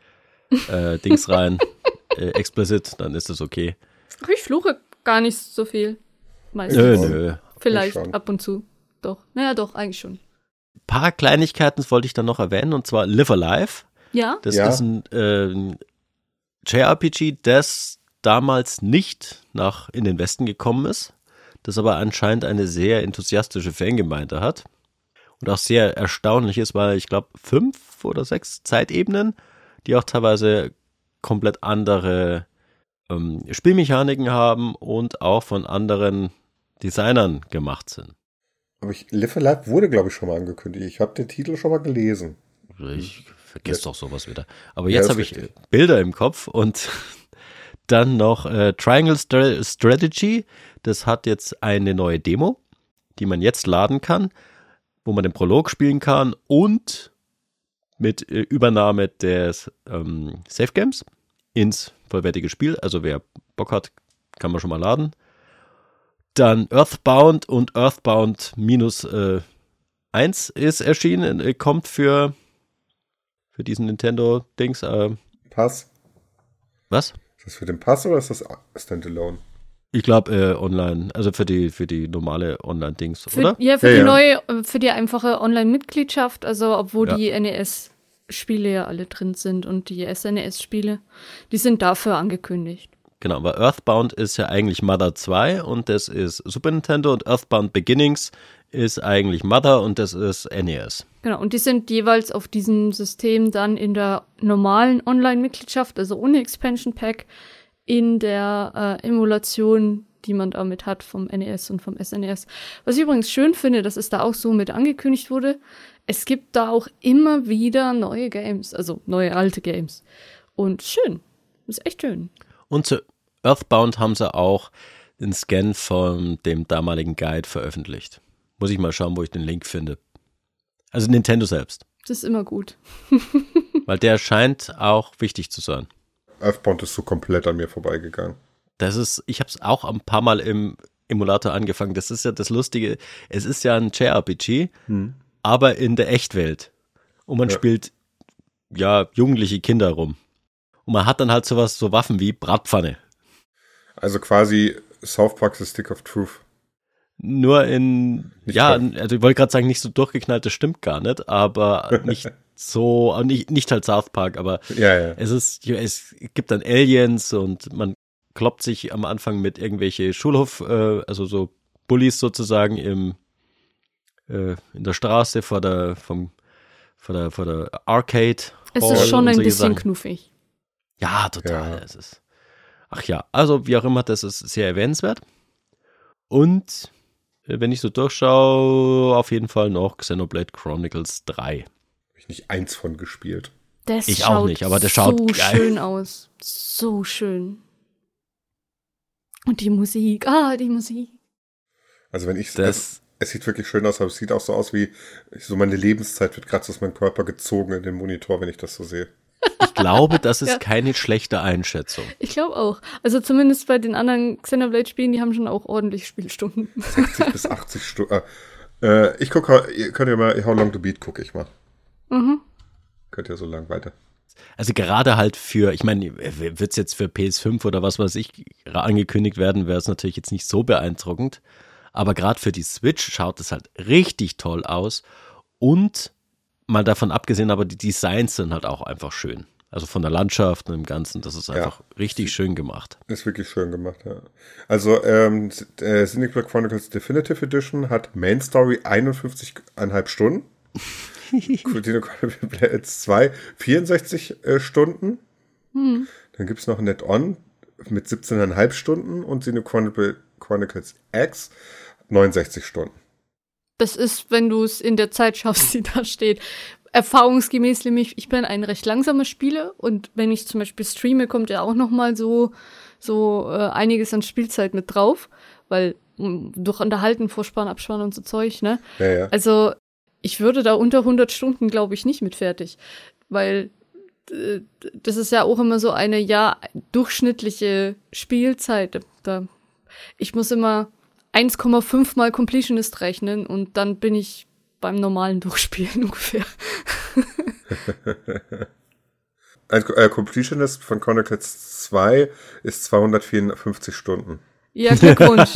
Dings rein, explicit, dann ist das okay. Ach, ich fluche gar nicht so viel. Meistens. Nö. Vielleicht ab und zu. Doch. Naja, doch, eigentlich schon. Ein paar Kleinigkeiten wollte ich dann noch erwähnen, und zwar Live Alive. Ja. Das ist ein JRPG, das damals nicht in den Westen gekommen ist, das aber anscheinend eine sehr enthusiastische Fangemeinde hat und auch sehr erstaunlich ist, weil ich glaube 5 oder 6 Zeitebenen, die auch teilweise komplett andere Spielmechaniken haben und auch von anderen Designern gemacht sind. Aber Live Alive wurde, glaube ich, schon mal angekündigt. Ich habe den Titel schon mal gelesen. Ich vergesse doch sowas wieder. Aber jetzt habe ich Bilder im Kopf und dann noch Triangle Strategy. Das hat jetzt eine neue Demo, die man jetzt laden kann, wo man den Prolog spielen kann und mit Übernahme des Save Games ins vollwertige Spiel. Also wer Bock hat, kann man schon mal laden. Dann Earthbound und Earthbound -1 ist erschienen, kommt für diesen Nintendo-Dings. Pass. Was? Ist das für den Pass oder ist das Standalone? Ich glaube online, also für die normale Online-Dings, oder? Ja, für die neue, für die einfache Online-Mitgliedschaft, also obwohl die NES-Spiele ja alle drin sind und die SNES-Spiele, die sind dafür angekündigt. Genau, aber Earthbound ist ja eigentlich Mother 2 und das ist Super Nintendo und Earthbound Beginnings ist eigentlich Mother und das ist NES. Genau, und die sind jeweils auf diesem System dann in der normalen Online-Mitgliedschaft, also ohne Expansion Pack, in der Emulation, die man damit hat vom NES und vom SNES. Was ich übrigens schön finde, dass es da auch so mit angekündigt wurde, es gibt da auch immer wieder neue Games, also neue alte Games. Und schön, ist echt schön. Und zu Earthbound haben sie auch den Scan von dem damaligen Guide veröffentlicht. Muss ich mal schauen, wo ich den Link finde. Also Nintendo selbst. Das ist immer gut. Weil der scheint auch wichtig zu sein. Earthbound ist so komplett an mir vorbeigegangen. Ich habe es auch ein paar Mal im Emulator angefangen. Das ist ja das Lustige. Es ist ja ein JRPG, aber in der Echtwelt. Und man spielt jugendliche Kinder rum. Und man hat dann halt so Waffen wie Bratpfanne. Also quasi South Park The Stick of Truth. Nur also ich wollte gerade sagen, nicht so durchgeknallt, das stimmt gar nicht, aber nicht so, nicht halt South Park, aber es gibt dann Aliens und man kloppt sich am Anfang mit irgendwelche also so Bullies sozusagen in der Straße vor der Arcade. Es ist schon ein bisschen knuffig. Ja, total. Also wie auch immer, das ist sehr erwähnenswert. Und wenn ich so durchschaue, auf jeden Fall noch Xenoblade Chronicles 3. Habe ich nicht 1 von gespielt. Ich auch nicht, aber der schaut so geil. Schön aus. So schön. Und die Musik. Die Musik. Also es sieht wirklich schön aus, aber es sieht auch so aus wie, so meine Lebenszeit wird gerade aus meinem Körper gezogen in den Monitor, wenn ich das so sehe. Ich glaube, das ist keine schlechte Einschätzung. Ich glaube auch. Also zumindest bei den anderen Xenoblade-Spielen, die haben schon auch ordentlich Spielstunden. 60 bis 80 Stunden. Ich gucke, könnt ihr mal, How Long to Beat gucke ich mal. Könnt ihr so lang weiter. Also gerade halt ich meine, wird es jetzt für PS5 oder was weiß ich angekündigt werden, wäre es natürlich jetzt nicht so beeindruckend. Aber gerade für die Switch schaut es halt richtig toll aus. Und mal davon abgesehen, aber die Designs sind halt auch einfach schön. Also von der Landschaft und dem Ganzen, das ist einfach richtig schön gemacht. Ist wirklich schön gemacht, ja. Also Xenoblade Chronicles Definitive Edition hat Main Story 51,5 Stunden. Xenoblade 2 64 Stunden. Dann gibt es noch ein Net-On mit 17,5 Stunden und Xenoblade Chronicles X 69 Stunden. Das ist, wenn du es in der Zeit schaffst, die da steht. Erfahrungsgemäß nämlich, ich bin ein recht langsamer Spieler und wenn ich zum Beispiel streame, kommt ja auch noch mal so einiges an Spielzeit mit drauf, weil durch Unterhalten, Vorspann, Abspann und so Zeug, ne? Ja. Also ich würde da unter 100 Stunden, glaube ich, nicht mit fertig, weil das ist ja auch immer so eine, durchschnittliche Spielzeit. Ich muss immer 1,5 mal Completionist rechnen und dann bin ich beim normalen Durchspielen ungefähr. Ein Completionist von Chronicles 2 ist 254 Stunden. Ja, Glückwunsch.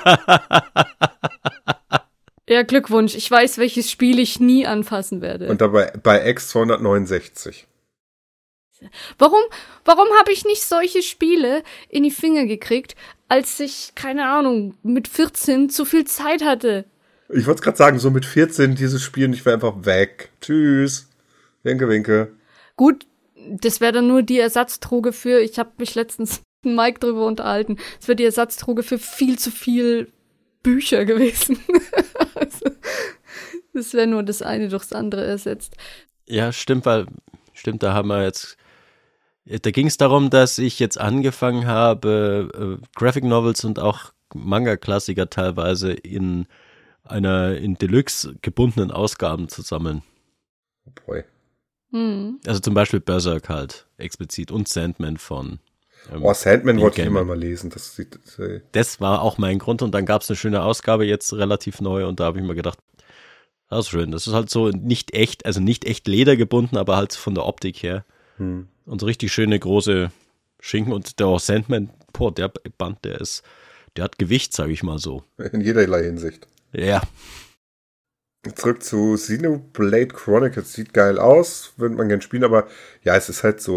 Ja, Glückwunsch. Ich weiß, welches Spiel ich nie anfassen werde. Und dabei bei X 269. Warum habe ich nicht solche Spiele in die Finger gekriegt, als ich, keine Ahnung, mit 14 zu viel Zeit hatte? Ich wollte gerade sagen, so mit 14 dieses Spiel und ich wäre einfach weg. Tschüss. Winke, winke. Gut, das wäre dann nur die Ersatzdroge für, ich habe mich letztens mit Mike drüber unterhalten, es wäre die Ersatzdroge für viel zu viel Bücher gewesen. Also, das wäre nur das eine durchs andere ersetzt. Ja, stimmt, da haben wir jetzt, da ging es darum, dass ich jetzt angefangen habe, Graphic Novels und auch Manga-Klassiker teilweise in Deluxe gebundenen Ausgaben zu sammeln. Boy. Also zum Beispiel Berserk halt explizit und Sandman von Sandman wollte ich immer mal lesen. Das war auch mein Grund und dann gab es eine schöne Ausgabe jetzt relativ neu und da habe ich mir gedacht, das ist schön. Das ist halt so nicht echt Leder gebunden, aber halt von der Optik her. Und so richtig schöne große Schinken und der Sandman, der Band, der hat Gewicht, sage ich mal so. In jederlei Hinsicht. Ja. Zurück zu Xenoblade Chronicles. Sieht geil aus, würde man gerne spielen, aber ja, es ist halt so,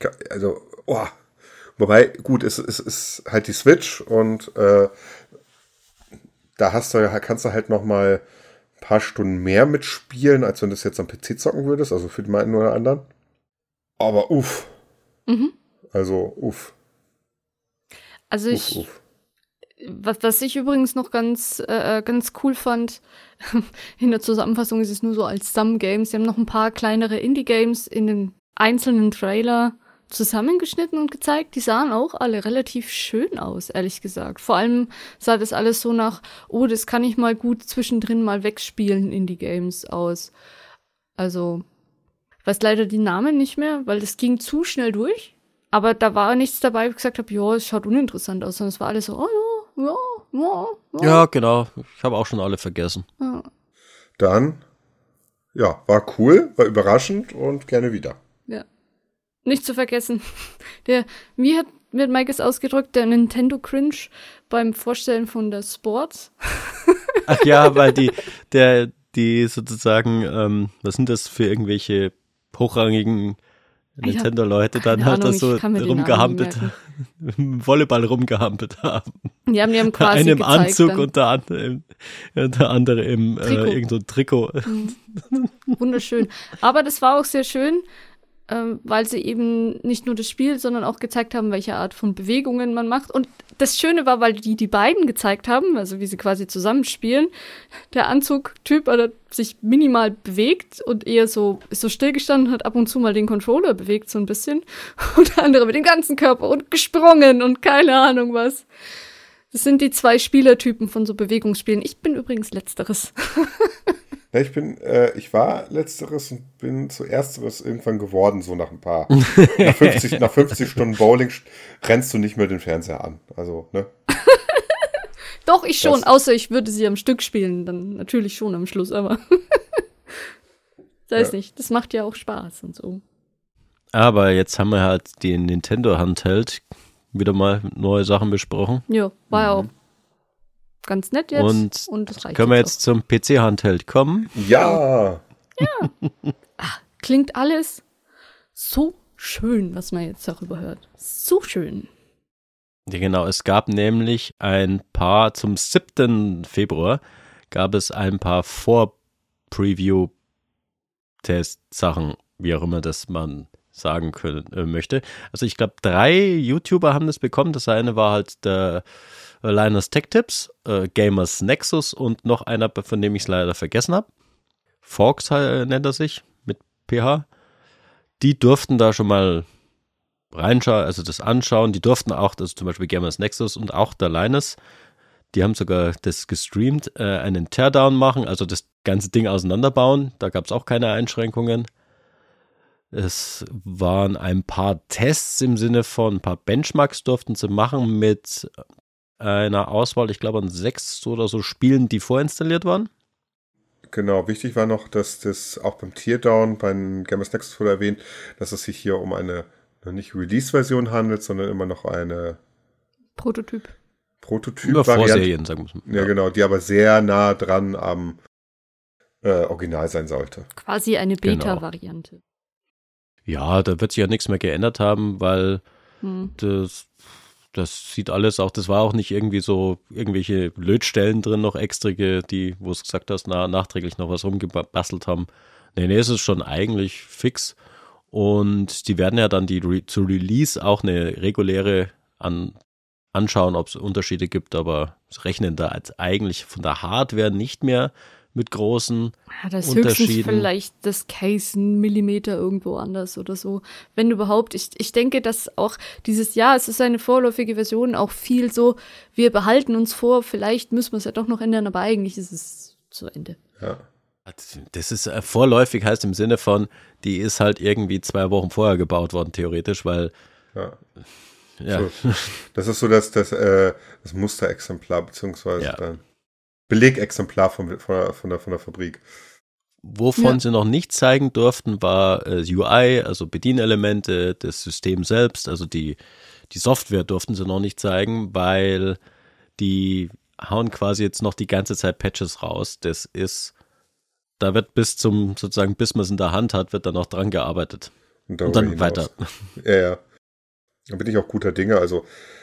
wobei, gut, es ist halt die Switch und da kannst du halt noch mal ein paar Stunden mehr mitspielen, als wenn du es jetzt am PC zocken würdest, also für den einen oder anderen. Aber uff. Also uff. Also was ich übrigens noch ganz cool fand, in der Zusammenfassung ist es nur so als Some Games. Sie haben noch ein paar kleinere Indie-Games in den einzelnen Trailer zusammengeschnitten und gezeigt. Die sahen auch alle relativ schön aus, ehrlich gesagt. Vor allem sah das alles so nach, das kann ich mal gut zwischendrin mal wegspielen, Indie-Games aus. Also, ich weiß leider die Namen nicht mehr, weil das ging zu schnell durch. Aber da war nichts dabei, wo ich gesagt habe, es schaut uninteressant aus, sondern es war alles so, Ja, genau. Ich habe auch schon alle vergessen. Ja. Dann, war cool, war überraschend und gerne wieder. Ja. Nicht zu vergessen, wie hat Mike es ausgedrückt, der Nintendo-Cringe beim Vorstellen von der Sports. Ach ja, weil die sozusagen, was sind das für irgendwelche hochrangigen Nintendo-Leute dann halt das so rumgehampelt, Volleyball rumgehampelt haben. Die haben quasi einem gezeigt, Anzug dann. unter anderem im irgend so ein Trikot. Wunderschön. Aber das war auch sehr schön, weil sie eben nicht nur das Spiel, sondern auch gezeigt haben, welche Art von Bewegungen man macht. Und das Schöne war, weil die beiden gezeigt haben, also wie sie quasi zusammenspielen, der Anzugtyp hat sich minimal bewegt und eher so stillgestanden, hat ab und zu mal den Controller bewegt so ein bisschen. Und der andere mit dem ganzen Körper und gesprungen und keine Ahnung was. Das sind die zwei Spielertypen von so Bewegungsspielen. Ich bin übrigens Letzteres. Ja, ich war Letzteres und bin zu Ersteres irgendwann geworden, so nach ein paar. nach 50 Stunden Bowling rennst du nicht mehr den Fernseher an. Also, ne? Doch, ich schon, außer ich würde sie am Stück spielen, dann natürlich schon am Schluss, aber weiß nicht, das macht ja auch Spaß und so. Aber jetzt haben wir halt den Nintendo Handheld wieder mal neue Sachen besprochen. Ja, war ja auch ganz nett jetzt. Und das reicht. Können wir jetzt zum PC-Handheld kommen? Ja! Ja. Klingt alles so schön, was man jetzt darüber hört. So schön. Ja, genau. Es gab nämlich zum 7. Februar gab es ein paar Vor-Preview-Test-Sachen, wie auch immer das man sagen möchte. Also ich glaube, 3 YouTuber haben das bekommen. Das eine war halt der Linus Tech Tips, Gamers Nexus und noch einer, von dem ich es leider vergessen habe. Fox nennt er sich, mit PH. Die durften da schon mal reinschauen, also das anschauen. Die durften auch, also zum Beispiel Gamers Nexus und auch der Linus, die haben sogar das gestreamt, einen Teardown machen, also das ganze Ding auseinanderbauen. Da gab es auch keine Einschränkungen. Es waren ein paar Tests im Sinne von ein paar Benchmarks durften sie machen mit einer Auswahl, ich glaube an 6 oder so Spielen, die vorinstalliert waren. Genau, wichtig war noch, dass das auch beim Teardown, beim Gamers Nexus wurde erwähnt, dass es sich hier um eine noch nicht Release-Version handelt, sondern immer noch eine Prototyp-Variante. Vorserien, sagen wir mal. Ja, genau, die aber sehr nah dran am Original sein sollte. Quasi eine Beta-Variante. Ja, da wird sich ja nichts mehr geändert haben, weil das sieht alles auch, das war auch nicht irgendwie so irgendwelche Lötstellen drin, noch extrige, wo es gesagt hast, nachträglich noch was rumgebastelt haben. Nee, es ist schon eigentlich fix. Und die werden ja dann zu Release auch eine reguläre anschauen, ob es Unterschiede gibt, aber rechnen da als eigentlich von der Hardware nicht mehr mit großen das Unterschieden. Höchstens vielleicht das Case 1 Millimeter irgendwo anders oder so. Wenn überhaupt. Ich denke, dass auch dieses Jahr, es ist eine vorläufige Version, auch viel so, wir behalten uns vor, vielleicht müssen wir es ja doch noch ändern, aber eigentlich ist es zu Ende. Ja. Das ist vorläufig, heißt im Sinne von, die ist halt irgendwie 2 Wochen vorher gebaut worden, theoretisch, weil Ja. So, das ist so das Musterexemplar, beziehungsweise Belegexemplar von der Fabrik. Wovon sie noch nicht zeigen durften, war UI, also Bedienelemente, das System selbst, also die Software durften sie noch nicht zeigen, weil die hauen quasi jetzt noch die ganze Zeit Patches raus. Da wird bis man es in der Hand hat, wird da noch dran gearbeitet. Und dann weiter. Ja. Da bin ich auch guter Dinge. Also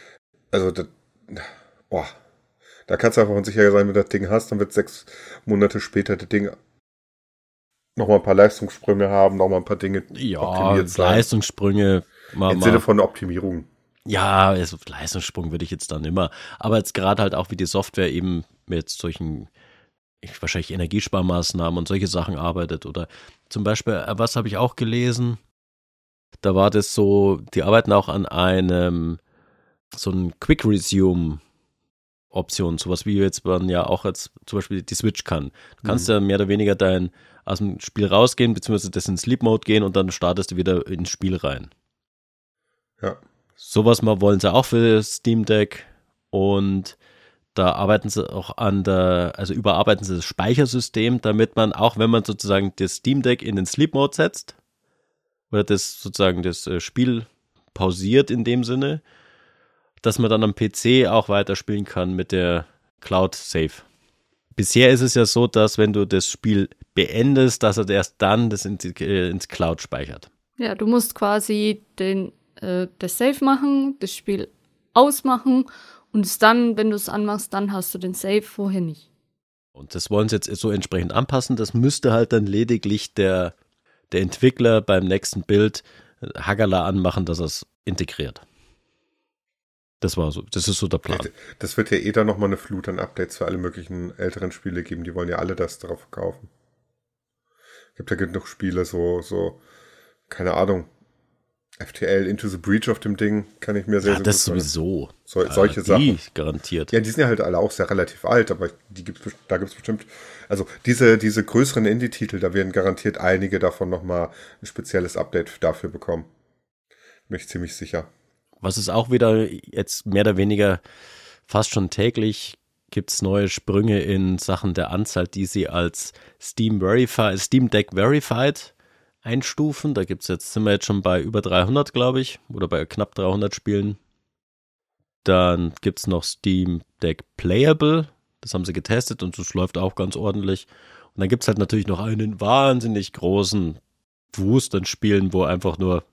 da kannst du einfach unsicher sein, wenn du das Ding hast, dann wird 6 Monate später das Ding nochmal ein paar Leistungssprünge haben, nochmal ein paar Dinge optimiert sein. Leistungssprünge. Im Sinne von Optimierung. Ja, also Leistungssprung würde ich jetzt dann immer. Aber jetzt gerade halt auch, wie die Software eben mit solchen wahrscheinlich Energiesparmaßnahmen und solche Sachen arbeitet. Oder zum Beispiel, was habe ich auch gelesen? Da war das so, die arbeiten auch an so einem Quick Resume Option, sowas wie jetzt man ja auch jetzt zum Beispiel die Switch kann. Du kannst ja mehr oder weniger aus dem Spiel rausgehen, beziehungsweise das in Sleep Mode gehen und dann startest du wieder ins Spiel rein. Ja. Sowas wollen sie auch für Steam Deck und da arbeiten sie auch überarbeiten sie das Speichersystem, damit man auch, wenn man sozusagen das Steam Deck in den Sleep Mode setzt oder das Spiel pausiert in dem Sinne, dass man dann am PC auch weiterspielen kann mit der Cloud Save. Bisher ist es ja so, dass wenn du das Spiel beendest, dass er erst dann das ins Cloud speichert. Ja, du musst quasi das Save machen, das Spiel ausmachen und es dann, wenn du es anmachst, dann hast du den Save, vorher nicht. Und das wollen sie jetzt so entsprechend anpassen. Das müsste halt dann lediglich der Entwickler beim nächsten Bild Hagala anmachen, dass er es integriert. Das ist so der Plan. Das wird ja dann nochmal eine Flut an Updates für alle möglichen älteren Spiele geben. Die wollen ja alle das darauf verkaufen. Es gibt ja genug Spiele, so keine Ahnung, FTL Into the Breach auf dem Ding kann ich mir sehr, sehr das sowieso. Solche Sachen. Garantiert. Ja, die sind ja halt alle auch sehr relativ alt, aber da gibt's bestimmt, also diese größeren Indie-Titel, da werden garantiert einige davon nochmal ein spezielles Update dafür bekommen. Bin ich ziemlich sicher. Was ist auch wieder jetzt mehr oder weniger fast schon täglich, gibt es neue Sprünge in Sachen der Anzahl, die sie als Steam Deck Verified einstufen. Da sind wir jetzt schon bei über 300, glaube ich, oder bei knapp 300 Spielen. Dann gibt es noch Steam Deck Playable, das haben sie getestet und das läuft auch ganz ordentlich. Und dann gibt es halt natürlich noch einen wahnsinnig großen Wust an Spielen, wo einfach nur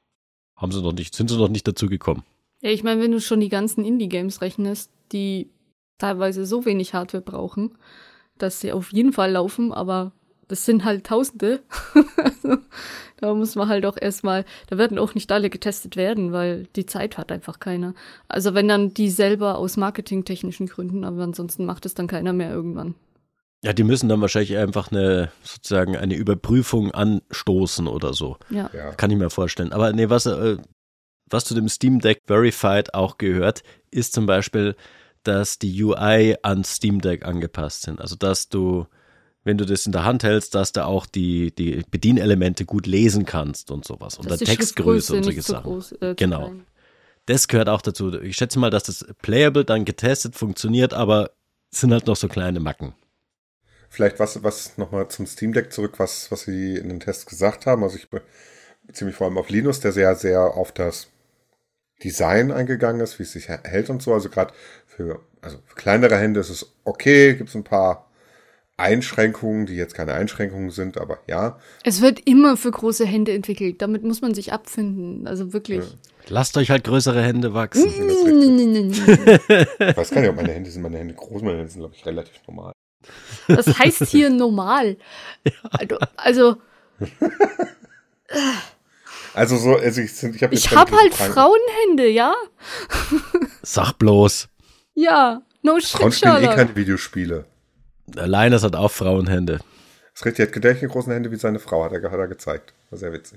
sind sie noch nicht dazu gekommen. Ja, ich meine, wenn du schon die ganzen Indie-Games rechnest, die teilweise so wenig Hardware brauchen, dass sie auf jeden Fall laufen, aber das sind halt Tausende. Also, da muss man halt auch erstmal, da werden auch nicht alle getestet werden, weil die Zeit hat einfach keiner. Also wenn dann die selber aus marketingtechnischen Gründen, aber ansonsten macht es dann keiner mehr irgendwann. Ja, die müssen dann wahrscheinlich einfach eine Überprüfung anstoßen oder so. Ja. Kann ich mir vorstellen. Aber nee, was zu dem Steam Deck Verified auch gehört, ist zum Beispiel, dass die UI an Steam Deck angepasst sind. Also, dass du, wenn du das in der Hand hältst, dass du auch die Bedienelemente gut lesen kannst und sowas. Und der Textgröße und solche Sachen. Genau. Das gehört auch dazu. Ich schätze mal, dass das Playable dann getestet funktioniert, aber es sind halt noch so kleine Macken. Vielleicht was nochmal zum Steam Deck zurück, was sie in den Tests gesagt haben. Also ich beziehe mich vor allem auf Linus, der sehr, sehr auf das Design eingegangen ist, wie es sich hält und so. Also gerade für kleinere Hände ist es okay, gibt es ein paar Einschränkungen, die jetzt keine Einschränkungen sind, aber ja. Es wird immer für große Hände entwickelt. Damit muss man sich abfinden. Also wirklich. Ja. Lasst euch halt größere Hände wachsen. Ich weiß gar nicht, ob meine Hände groß, meine Hände sind, glaube ich, relativ normal. Das heißt hier normal. Ja. Ich habe halt Frauenhände, ja? Sag bloß. Ja, no shit, Frauen spielen keine Videospiele. Linus hat auch Frauenhände. Das ist richtig, er hat gleiche großen Hände wie seine Frau, hat er gezeigt. War sehr witzig.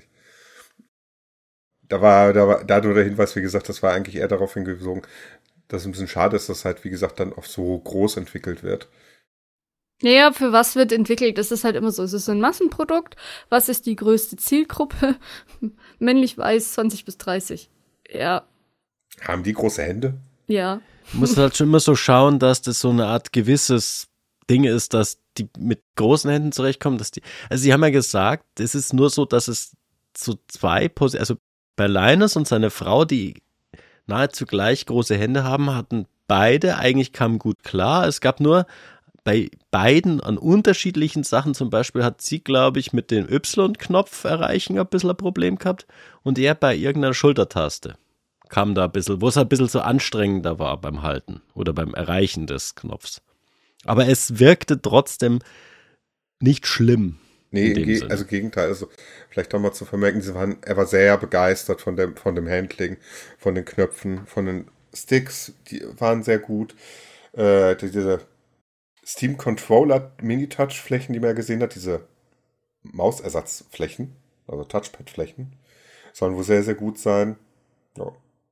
Da war nur der Hinweis, wie gesagt, das war eigentlich eher darauf hingewiesen, dass es ein bisschen schade ist, dass halt, wie gesagt, dann auch so groß entwickelt wird. Naja, für was wird entwickelt? Das ist halt immer so. Es ist ein Massenprodukt. Was ist die größte Zielgruppe? Männlich weiß 20 bis 30. Ja. Haben die große Hände? Ja. Du musst halt schon immer so schauen, dass das so eine Art gewisses Ding ist, dass die mit großen Händen zurechtkommen. Also sie haben ja gesagt, es ist nur so, dass es so zwei Positionen, also bei Linus und seine Frau, die nahezu gleich große Hände haben, hatten beide, eigentlich kamen gut klar. Es gab nur bei beiden an unterschiedlichen Sachen, zum Beispiel hat sie, glaube ich, mit dem Y-Knopf erreichen ein bisschen ein Problem gehabt und er bei irgendeiner Schultertaste kam da ein bisschen, wo es ein bisschen so anstrengender war beim Halten oder beim Erreichen des Knopfs. Aber es wirkte trotzdem nicht schlimm. Nee, Gegenteil. Also vielleicht nochmal zu vermerken, er war sehr begeistert von dem Handling, von den Knöpfen, von den Sticks, die waren sehr gut. Diese Steam Controller Mini-Touch-Flächen, die man ja gesehen hat, diese Mausersatzflächen, also Touchpad-Flächen, sollen wohl sehr, sehr gut sein. Ja.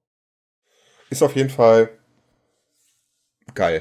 Ist auf jeden Fall geil.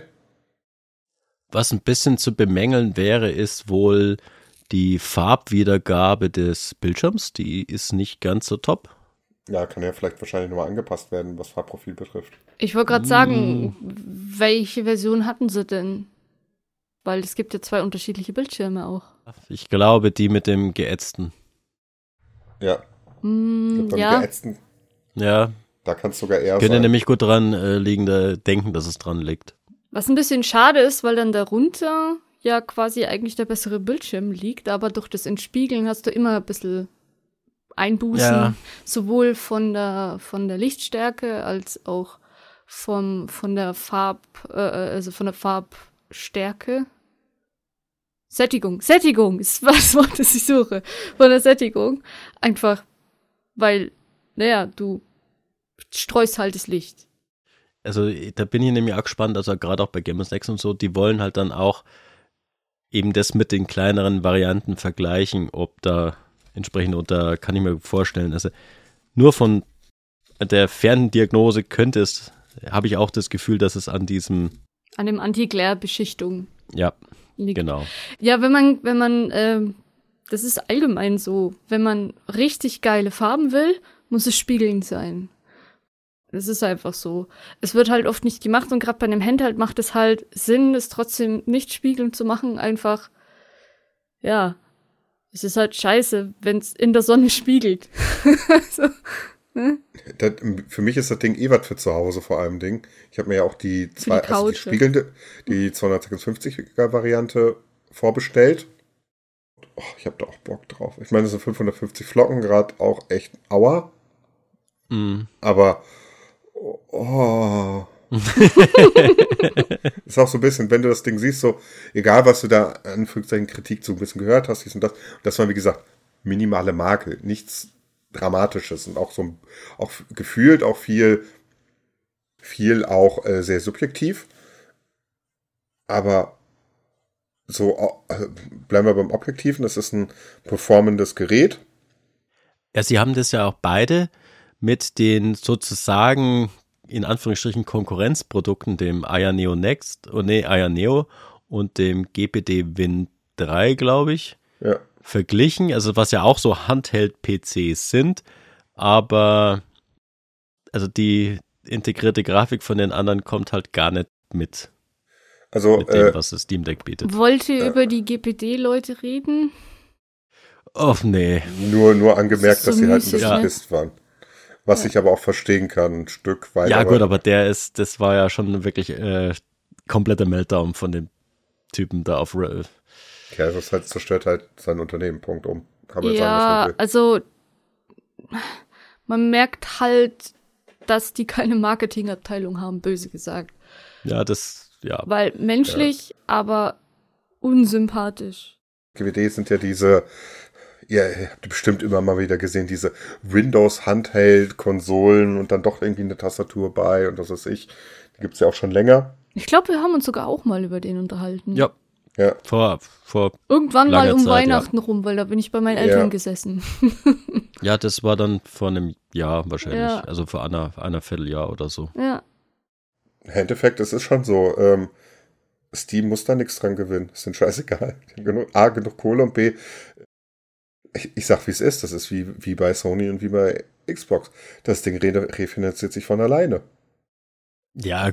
Was ein bisschen zu bemängeln wäre, ist wohl die Farbwiedergabe des Bildschirms. Die ist nicht ganz so top. Ja, kann ja vielleicht wahrscheinlich nochmal angepasst werden, was Farbprofil betrifft. Ich wollte gerade sagen, welche Version hatten sie denn? Weil es gibt ja 2 unterschiedliche Bildschirme auch. Ich glaube, die mit dem geätzten. Ja. Ja. Geätzten. Ja. Da kann es sogar eher Könnte nämlich gut dran denken, dass es dran liegt. Was ein bisschen schade ist, weil dann darunter ja quasi eigentlich der bessere Bildschirm liegt, aber durch das Entspiegeln hast du immer ein bisschen Einbußen, sowohl von der Lichtstärke als auch von der Farbstärke. Sättigung ist das Wort, das ich suche. Von der Sättigung. Einfach, weil, du streust halt das Licht. Also da bin ich nämlich auch gespannt, also gerade auch bei Gamersnext und so, die wollen halt dann auch eben das mit den kleineren Varianten vergleichen, ob da entsprechend, und da kann ich mir vorstellen, also nur von der Ferndiagnose habe ich auch das Gefühl, dass es an dem Anti-Glare-Beschichtung liegt. Genau. Ja, wenn man das ist allgemein so, wenn man richtig geile Farben will, muss es spiegelnd sein. Das ist einfach so. Es wird halt oft nicht gemacht und gerade bei einem Handheld macht es halt Sinn, es trotzdem nicht spiegelnd zu machen. Einfach, es ist halt scheiße, wenn es in der Sonne spiegelt. So, ne? Für mich ist das Ding was für zu Hause vor allem Ding. Ich habe mir ja auch die spiegelnde, die 256er Variante vorbestellt. Oh, ich habe da auch Bock drauf. Ich meine, das sind 550 Flocken, gerade auch echt Aua. Aber ist auch so ein bisschen, wenn du das Ding siehst, so, egal was du da an Anführungszeichen Kritik so ein bisschen gehört hast, dies und das waren, wie gesagt, minimale Makel, nichts Dramatisches und auch so, auch gefühlt auch viel auch sehr subjektiv, aber so, bleiben wir beim Objektiven, das ist ein performendes Gerät. Ja, sie haben das ja auch beide mit den sozusagen in Anführungsstrichen Konkurrenzprodukten, dem Aya Neo und dem GPD Win 3, glaube ich, verglichen. Also was ja auch so Handheld-PCs sind, aber also die integrierte Grafik von den anderen kommt halt gar nicht mit. Also, mit dem, was das Steam Deck bietet. Wollt ihr über die GPD-Leute reden? Oh, nee. Nur angemerkt, dass sie halt ein bisschen pisst waren. Was ich aber auch verstehen kann, ein Stück weit. Ja, gut, aber das war ja schon wirklich kompletter Meltdown von dem Typen da auf Real. Ja, das halt zerstört halt sein Unternehmen, Punkt um. Kann man ja, sagen, was man will. Also man merkt halt, dass die keine Marketingabteilung haben, böse gesagt. Ja, Weil menschlich, aber unsympathisch. GWD sind ja diese, ihr habt bestimmt immer mal wieder gesehen, diese Windows-Handheld-Konsolen und dann doch irgendwie eine Tastatur bei und das weiß ich. Die gibt's ja auch schon länger. Ich glaube, wir haben uns sogar auch mal über den unterhalten. Ja. Vor irgendwann mal um Zeit, Weihnachten rum, weil da bin ich bei meinen Eltern gesessen. Ja, das war dann vor einem Jahr wahrscheinlich. Ja. Also vor einer Vierteljahr oder so. Ja. Im Endeffekt, es ist schon so, Steam muss da nichts dran gewinnen. Ist denen scheißegal. Die haben genug Kohle und B, ich sag, wie es ist. Das ist wie bei Sony und wie bei Xbox. Das Ding refinanziert sich von alleine. Ja,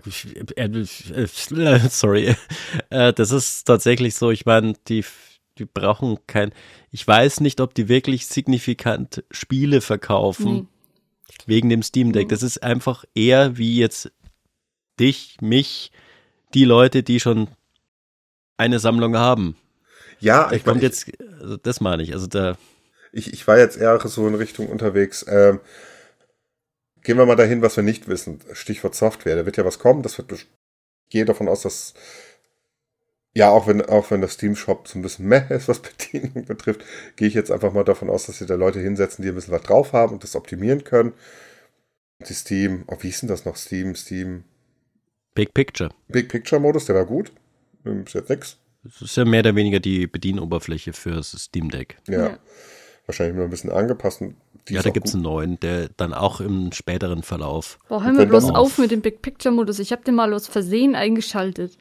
sorry. Das ist tatsächlich so. Ich meine, die brauchen ich weiß nicht, ob die wirklich signifikant Spiele verkaufen wegen dem Steam Deck. Das ist einfach eher wie jetzt dich, mich, die Leute, die schon eine Sammlung haben. Ja, das meine ich. Also ich war jetzt eher so in Richtung unterwegs. Gehen wir mal dahin, was wir nicht wissen. Stichwort Software. Da wird ja was kommen. Ich gehe davon aus, dass ja, auch wenn der Steam-Shop so ein bisschen meh ist, was Bedienung betrifft, gehe ich jetzt einfach mal davon aus, dass sie da Leute hinsetzen, die ein bisschen was drauf haben und das optimieren können. Die Steam, wie hieß denn das noch? Steam Big Picture. Big Picture-Modus, der war gut. Ist jetzt nix. Das ist ja mehr oder weniger die Bedienoberfläche für das Steam Deck. Ja. Wahrscheinlich nur ein bisschen angepasst. Ja, da gibt es einen neuen, der dann auch im späteren Verlauf. Boah, hör mal bloß auf mit dem Big Picture-Modus. Ich habe den mal aus Versehen eingeschaltet.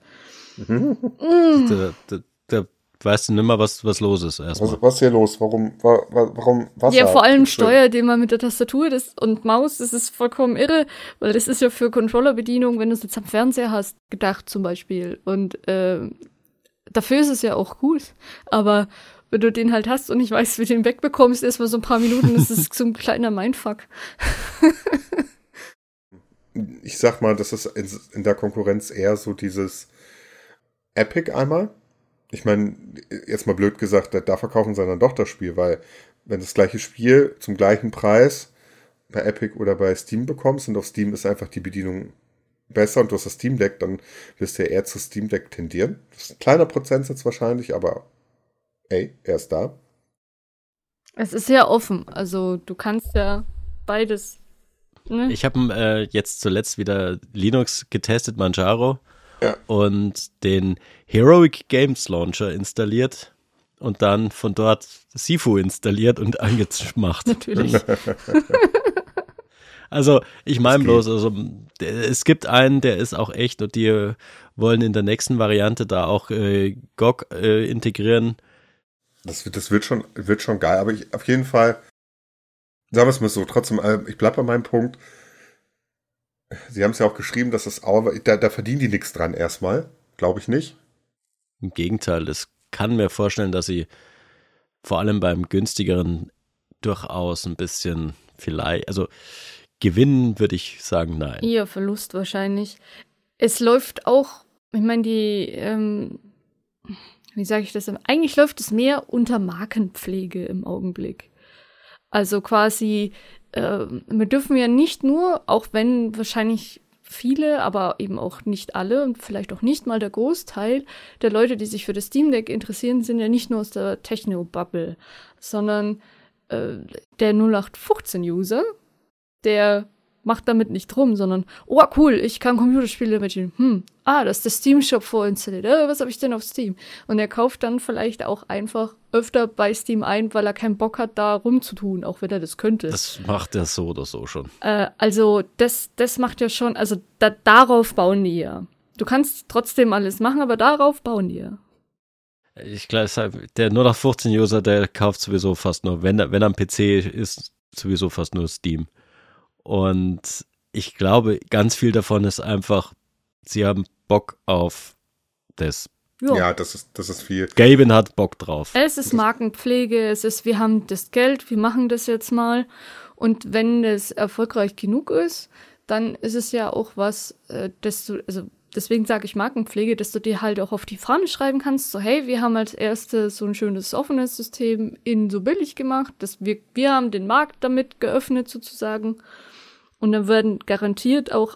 Da weißt du nicht mehr, was los ist erstmal. Was ist hier los? Warum was? Ja, vor allem steuert den mal mit der Tastatur und Maus. Das ist vollkommen irre, weil das ist ja für Controllerbedienung, wenn du es jetzt am Fernseher hast, gedacht zum Beispiel. Und dafür ist es ja auch gut. Aber wenn du den halt hast und nicht weißt, wie du den wegbekommst, erstmal so ein paar Minuten, das ist so ein kleiner Mindfuck. Ich sag mal, das ist in der Konkurrenz eher so dieses Epic einmal. Ich meine, jetzt mal blöd gesagt, da verkaufen sie dann doch das Spiel, weil wenn du das gleiche Spiel zum gleichen Preis bei Epic oder bei Steam bekommst und auf Steam ist einfach die Bedienung besser und du hast das Steam Deck, dann wirst du ja eher zu Steam Deck tendieren. Das ist ein kleiner Prozentsatz wahrscheinlich, aber er ist da. Es ist ja offen, also du kannst ja beides. Ne? Ich habe jetzt zuletzt wieder Linux getestet, Manjaro, und den Heroic Games Launcher installiert und dann von dort Sifu installiert und angemacht. Natürlich. Also ich meine bloß, es gibt einen, der ist auch echt und die wollen in der nächsten Variante da auch GOG integrieren. Das wird schon geil, aber auf jeden Fall, sagen wir es mal so, trotzdem, ich bleibe bei meinem Punkt. Sie haben es ja auch geschrieben, dass da verdienen die nichts dran erstmal, glaube ich nicht. Im Gegenteil, das kann mir vorstellen, dass sie vor allem beim günstigeren durchaus ein bisschen vielleicht, also gewinnen würde ich sagen, nein. Eher Verlust wahrscheinlich. Es läuft auch, ich meine, wie sage ich das? Eigentlich läuft es mehr unter Markenpflege im Augenblick. Also quasi, wir dürfen ja nicht nur, auch wenn wahrscheinlich viele, aber eben auch nicht alle und vielleicht auch nicht mal der Großteil der Leute, die sich für das Steam Deck interessieren, sind ja nicht nur aus der Techno-Bubble, sondern der 0815-User, der macht damit nicht rum, sondern, oh cool, ich kann Computerspiele mitspielen. Da ist der Steam-Shop vorinstalliert. Was habe ich denn auf Steam? Und er kauft dann vielleicht auch einfach öfter bei Steam ein, weil er keinen Bock hat, da rumzutun, auch wenn er das könnte. Das macht er so oder so schon. Also das macht ja schon, also darauf bauen die ja. Du kannst trotzdem alles machen, aber darauf bauen die ja. Ich glaube, der 0815-User, der kauft sowieso fast nur, wenn er am PC ist, sowieso fast nur Steam. Und ich glaube, ganz viel davon ist einfach, sie haben Bock auf das. Ja, das ist viel. Gaben hat Bock drauf. Es ist Markenpflege, es ist, wir haben das Geld, wir machen das jetzt mal. Und wenn es erfolgreich genug ist, dann ist es ja auch was, deswegen sage ich Markenpflege, dass du dir halt auch auf die Fahne schreiben kannst, so hey, wir haben als erstes so ein schönes offenes System in so billig gemacht, dass wir haben den Markt damit geöffnet sozusagen und dann werden garantiert auch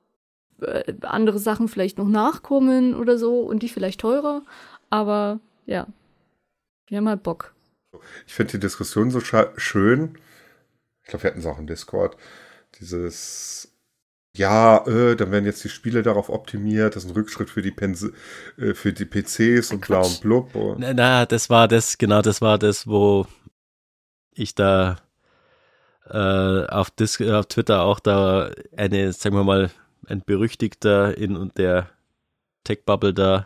andere Sachen vielleicht noch nachkommen oder so und die vielleicht teurer, aber ja, wir haben halt Bock. Ich finde die Diskussion so schön, ich glaube, wir hatten es auch im Discord, dieses dann werden jetzt die Spiele darauf optimiert, das ist ein Rückschritt für die PCs und bla und blub. Das war das, wo ich da auf Twitter auch da sagen wir mal, ein Berüchtigter in der Tech-Bubble da,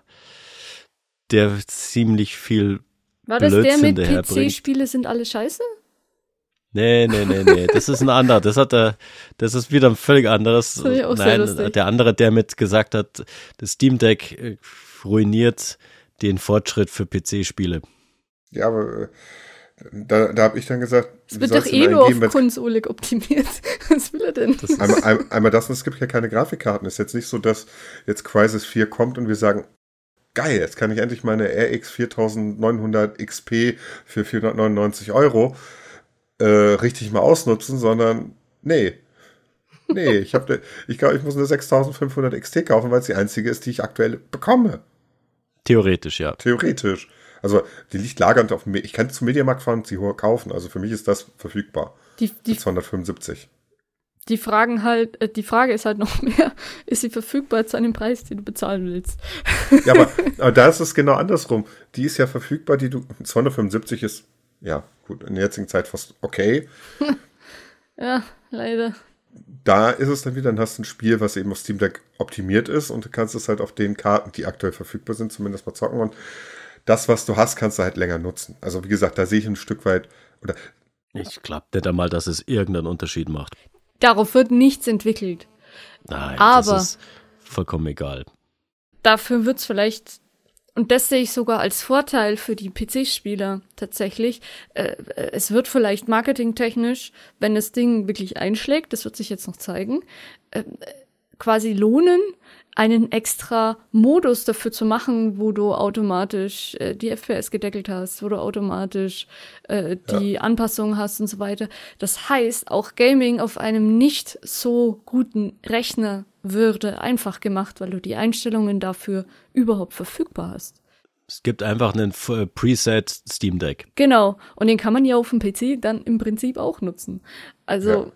der ziemlich viel Blödsinn daherbringt. War das der mit PC-Spiele sind alle scheiße? Nee, das ist ein anderer. Das ist wieder ein völlig anderes. Das ich auch sehr lustig. Der andere, der mit gesagt hat, das Steam Deck ruiniert den Fortschritt für PC-Spiele. Ja, aber da habe ich dann gesagt, es wird doch nur auf Konsole optimiert. Was will er denn? Einmal das, und es gibt ja keine Grafikkarten. Es ist jetzt nicht so, dass jetzt Crysis 4 kommt und wir sagen, geil, jetzt kann ich endlich meine RX 4900 XP für 499 € richtig mal ausnutzen, sondern nee, ich glaube, ich muss eine 6500 XT kaufen, weil es die einzige ist, die ich aktuell bekomme. Theoretisch, ja. Theoretisch. Also die liegt lagernd auf dem ich kann zum Mediamarkt fahren und sie kaufen, also für mich ist das verfügbar. Die 275. Die Frage ist halt noch mehr, ist sie verfügbar zu einem Preis, den du bezahlen willst? Ja, aber da ist es genau andersrum. Die ist ja verfügbar, 275 ist, ja, gut, in der jetzigen Zeit fast okay. Ja, leider. Da ist es dann wieder, dann hast du ein Spiel, was eben auf Steam Deck optimiert ist und du kannst es halt auf den Karten, die aktuell verfügbar sind, zumindest mal zocken und das, was du hast, kannst du halt länger nutzen. Also wie gesagt, da sehe ich ein Stück weit, oder ich glaube nicht einmal, dass es irgendeinen Unterschied macht. Darauf wird nichts entwickelt. Nein, aber das ist vollkommen egal. Dafür wird es vielleicht, und das sehe ich sogar als Vorteil für die PC-Spieler tatsächlich, es wird vielleicht marketingtechnisch, wenn das Ding wirklich einschlägt, das wird sich jetzt noch zeigen, quasi lohnen, einen extra Modus dafür zu machen, wo du automatisch die FPS gedeckelt hast, wo du automatisch die Anpassungen hast und so weiter. Das heißt, auch Gaming auf einem nicht so guten Rechner würde einfach gemacht, weil du die Einstellungen dafür überhaupt verfügbar hast. Es gibt einfach einen Preset Steam Deck. Genau, und den kann man ja auf dem PC dann im Prinzip auch nutzen. Also,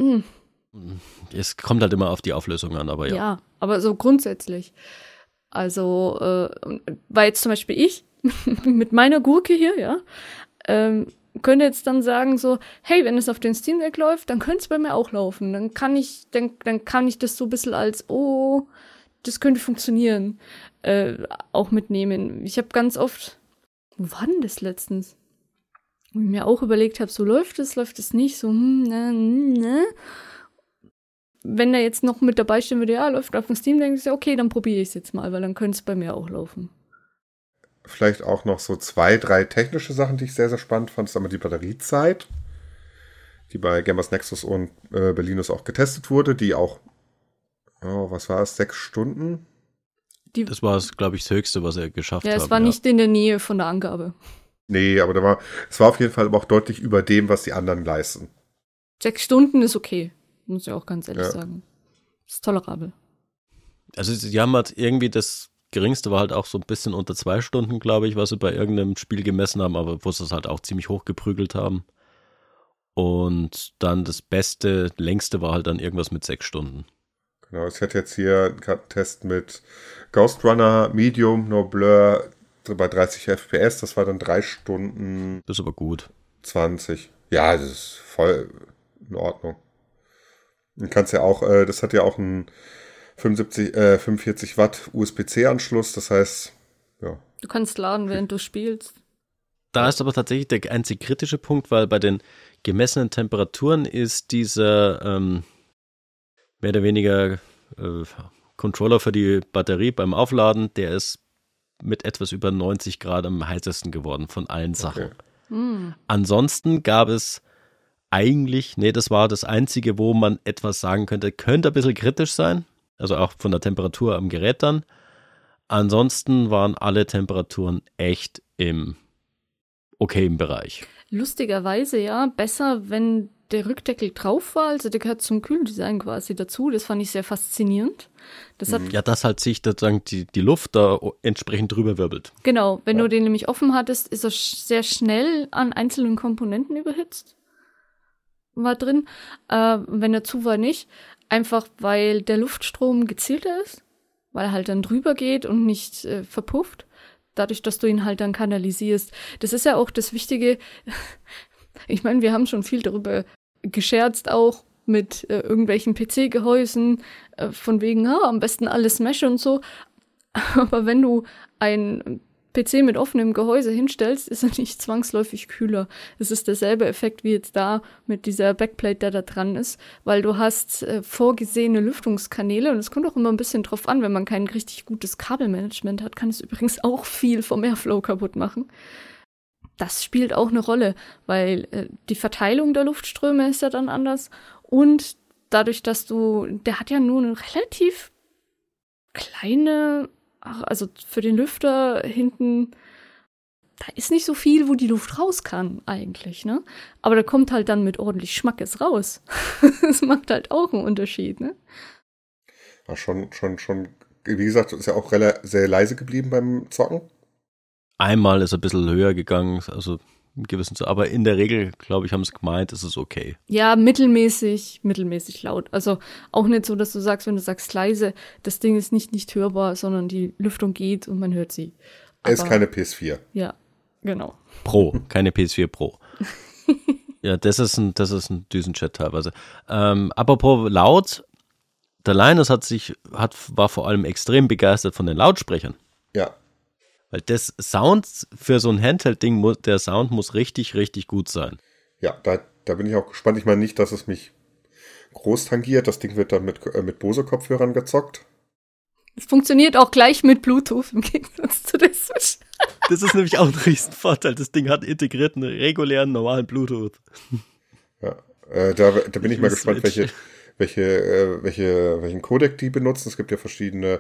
es kommt halt immer auf die Auflösung an, aber ja. Ja, aber so grundsätzlich. Also, weil jetzt zum Beispiel ich mit meiner Gurke hier, ja, könnte jetzt dann sagen so, hey, wenn es auf den Steam Deck läuft, dann könnte es bei mir auch laufen. Dann kann ich das so ein bisschen als, das könnte funktionieren, auch mitnehmen. Ich habe ganz oft, wo war denn das letztens? Wo ich mir auch überlegt habe, so läuft es nicht, so, ne. Wenn da jetzt noch mit dabei stehen würde, ja, läuft auf dem Steam, denke ich, okay, dann probiere ich es jetzt mal, weil dann könnte es bei mir auch laufen. Vielleicht auch noch so 2, 3 technische Sachen, die ich sehr, sehr spannend fand. Das ist einmal die Batteriezeit, die bei Gamers Nexus und Berlinus auch getestet wurde, die auch, was war es, 6 Stunden? Das war, glaube ich, das Höchste, was er geschafft hat. Ja, es war nicht in der Nähe von der Angabe. Nee, aber es war auf jeden Fall aber auch deutlich über dem, was die anderen leisten. 6 Stunden ist okay. Muss ich auch ganz ehrlich sagen. Ist tolerabel. Also sie haben halt irgendwie das Geringste war halt auch so ein bisschen unter 2 Stunden, glaube ich, was sie bei irgendeinem Spiel gemessen haben, aber wo sie es halt auch ziemlich hochgeprügelt haben. Und dann das längste war halt dann irgendwas mit 6 Stunden. Genau, ich hatte jetzt hier einen Test mit Ghost Runner, Medium, No Blur bei 30 FPS, das war dann 3 Stunden. Das ist aber gut. 20. Ja, das ist voll in Ordnung. Du kannst ja auch, das hat ja auch einen 45 Watt USB-C-Anschluss, das heißt, ja. Du kannst laden, während du spielst. Da ist aber tatsächlich der einzig kritische Punkt, weil bei den gemessenen Temperaturen ist dieser, mehr oder weniger Controller für die Batterie beim Aufladen, der ist mit etwas über 90 Grad am heißesten geworden von allen Sachen. Okay. Ansonsten gab es eigentlich, das war das Einzige, wo man etwas sagen könnte ein bisschen kritisch sein, also auch von der Temperatur am Gerät dann. Ansonsten waren alle Temperaturen echt im okayen Bereich. Lustigerweise ja, besser, wenn der Rückdeckel drauf war, also der gehört zum Kühldesign quasi dazu, das fand ich sehr faszinierend. Das hat dass halt sich sozusagen die Luft da entsprechend drüber wirbelt. Genau, wenn du den nämlich offen hattest, ist er sehr schnell an einzelnen Komponenten überhitzt. War drin, wenn er zu war nicht, einfach weil der Luftstrom gezielter ist, weil er halt dann drüber geht und nicht verpufft, dadurch, dass du ihn halt dann kanalisierst. Das ist ja auch das Wichtige, ich meine, wir haben schon viel darüber gescherzt auch mit irgendwelchen PC-Gehäusen, von wegen, am besten alles Mesh und so. Aber wenn du ein PC mit offenem Gehäuse hinstellst, ist er nicht zwangsläufig kühler. Es ist derselbe Effekt wie jetzt da mit dieser Backplate, der da dran ist, weil du hast vorgesehene Lüftungskanäle und es kommt auch immer ein bisschen drauf an, wenn man kein richtig gutes Kabelmanagement hat, kann es übrigens auch viel vom Airflow kaputt machen. Das spielt auch eine Rolle, weil die Verteilung der Luftströme ist ja dann anders und dadurch, dass der hat ja nur eine relativ kleine, also für den Lüfter hinten, da ist nicht so viel, wo die Luft raus kann eigentlich, ne? Aber da kommt halt dann mit ordentlich Schmackes raus. Das macht halt auch einen Unterschied, ne? Ja, schon, wie gesagt, ist ja auch sehr leise geblieben beim Zocken. Einmal ist er ein bisschen höher gegangen, also im gewissen, aber in der Regel, glaube ich, haben es gemeint, ist es okay. Ja, mittelmäßig laut. Also auch nicht so, dass du sagst, wenn du sagst leise, das Ding ist nicht hörbar, sondern die Lüftung geht und man hört sie. Er ist keine PS4. Ja, genau. Pro, keine PS4 Pro. Ja, das ist ein Düsenjet teilweise. Apropos laut, der Linus war vor allem extrem begeistert von den Lautsprechern. Ja. Weil das Sound für so ein Handheld-Ding, der Sound muss richtig, richtig gut sein. Ja, da bin ich auch gespannt. Ich meine nicht, dass es mich groß tangiert. Das Ding wird dann mit Bose-Kopfhörern gezockt. Es funktioniert auch gleich mit Bluetooth im Gegensatz zu der Switch. Das ist nämlich auch ein Riesenvorteil. Das Ding hat integrierten, regulären, normalen Bluetooth. Ja, da bin ich mal gespannt, welchen Codec die benutzen. Es gibt ja verschiedene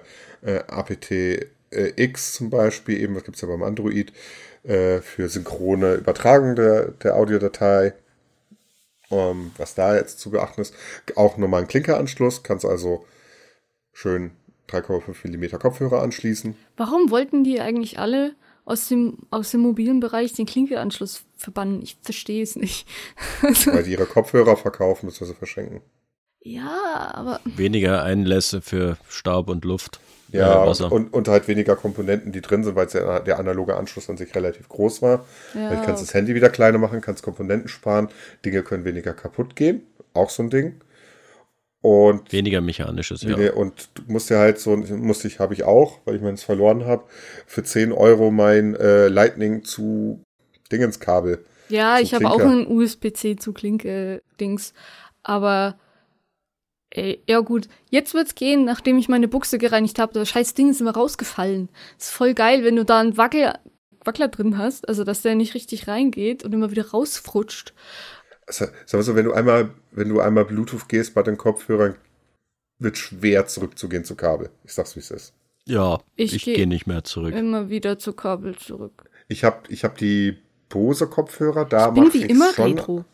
aptX zum Beispiel, eben, das gibt es ja beim Android, für synchrone Übertragung der Audiodatei. Was da jetzt zu beachten ist, auch normalen Klinkeranschluss, kannst also schön 3,5 mm Kopfhörer anschließen. Warum wollten die eigentlich alle aus dem mobilen Bereich den Klinkeanschluss verbannen? Ich verstehe es nicht. Weil die ihre Kopfhörer verkaufen bzw. verschenken. Ja, aber... Weniger Einlässe für Staub und Luft. Ja, und halt weniger Komponenten, die drin sind, weil der analoge Anschluss an sich relativ groß war. Ja, du kannst das Handy wieder kleiner machen, kannst Komponenten sparen, Dinge können weniger kaputt gehen, auch so ein Ding. Und weniger mechanisches, ja. Und du musst ja halt habe ich auch, weil ich meins verloren habe, für 10 Euro mein Lightning zu Dingenskabel. Ja, ich habe auch ein USB-C zu Klinke-Dings, aber ja gut, jetzt wird's gehen, nachdem ich meine Buchse gereinigt habe. Das scheiß Ding ist immer rausgefallen. Ist voll geil, wenn du da einen Wackler drin hast, also dass der nicht richtig reingeht und immer wieder rausfrutscht. Sag mal so, wenn du einmal Bluetooth gehst bei den Kopfhörern, wird schwer zurückzugehen zu Kabel. Ich sag's, wie es ist. Ja, ich gehe nicht mehr zurück. Immer wieder zu Kabel zurück. Ich hab die Bose-Kopfhörer, da mache ich immer schon. Retro.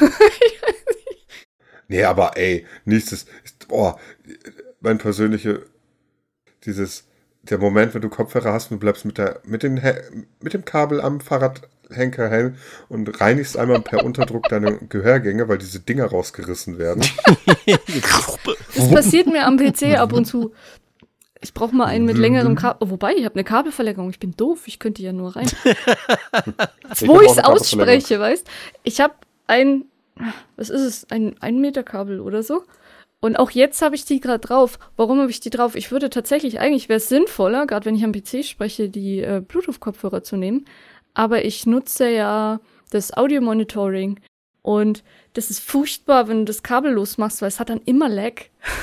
Nee, aber nichts mein persönlicher, der Moment, wenn du Kopfhörer hast und du bleibst mit dem Kabel am Fahrradhenker hängen und reinigst einmal per Unterdruck deine Gehörgänge, weil diese Dinger rausgerissen werden. Das passiert mir am PC ab und zu. Ich brauche mal einen mit längerem Kabel. Wobei, ich habe eine Kabelverlängerung. Ich bin doof, ich könnte ja nur rein. Wo ich es ausspreche, weißt? Ich habe was ist es, ein 1 Meter Kabel oder so. Und auch jetzt habe ich die gerade drauf. Warum habe ich die drauf? Ich würde tatsächlich, eigentlich wäre es sinnvoller, gerade wenn ich am PC spreche, die Bluetooth-Kopfhörer zu nehmen. Aber ich nutze ja das Audio-Monitoring. Und das ist furchtbar, wenn du das kabellos machst, weil es hat dann immer Lag.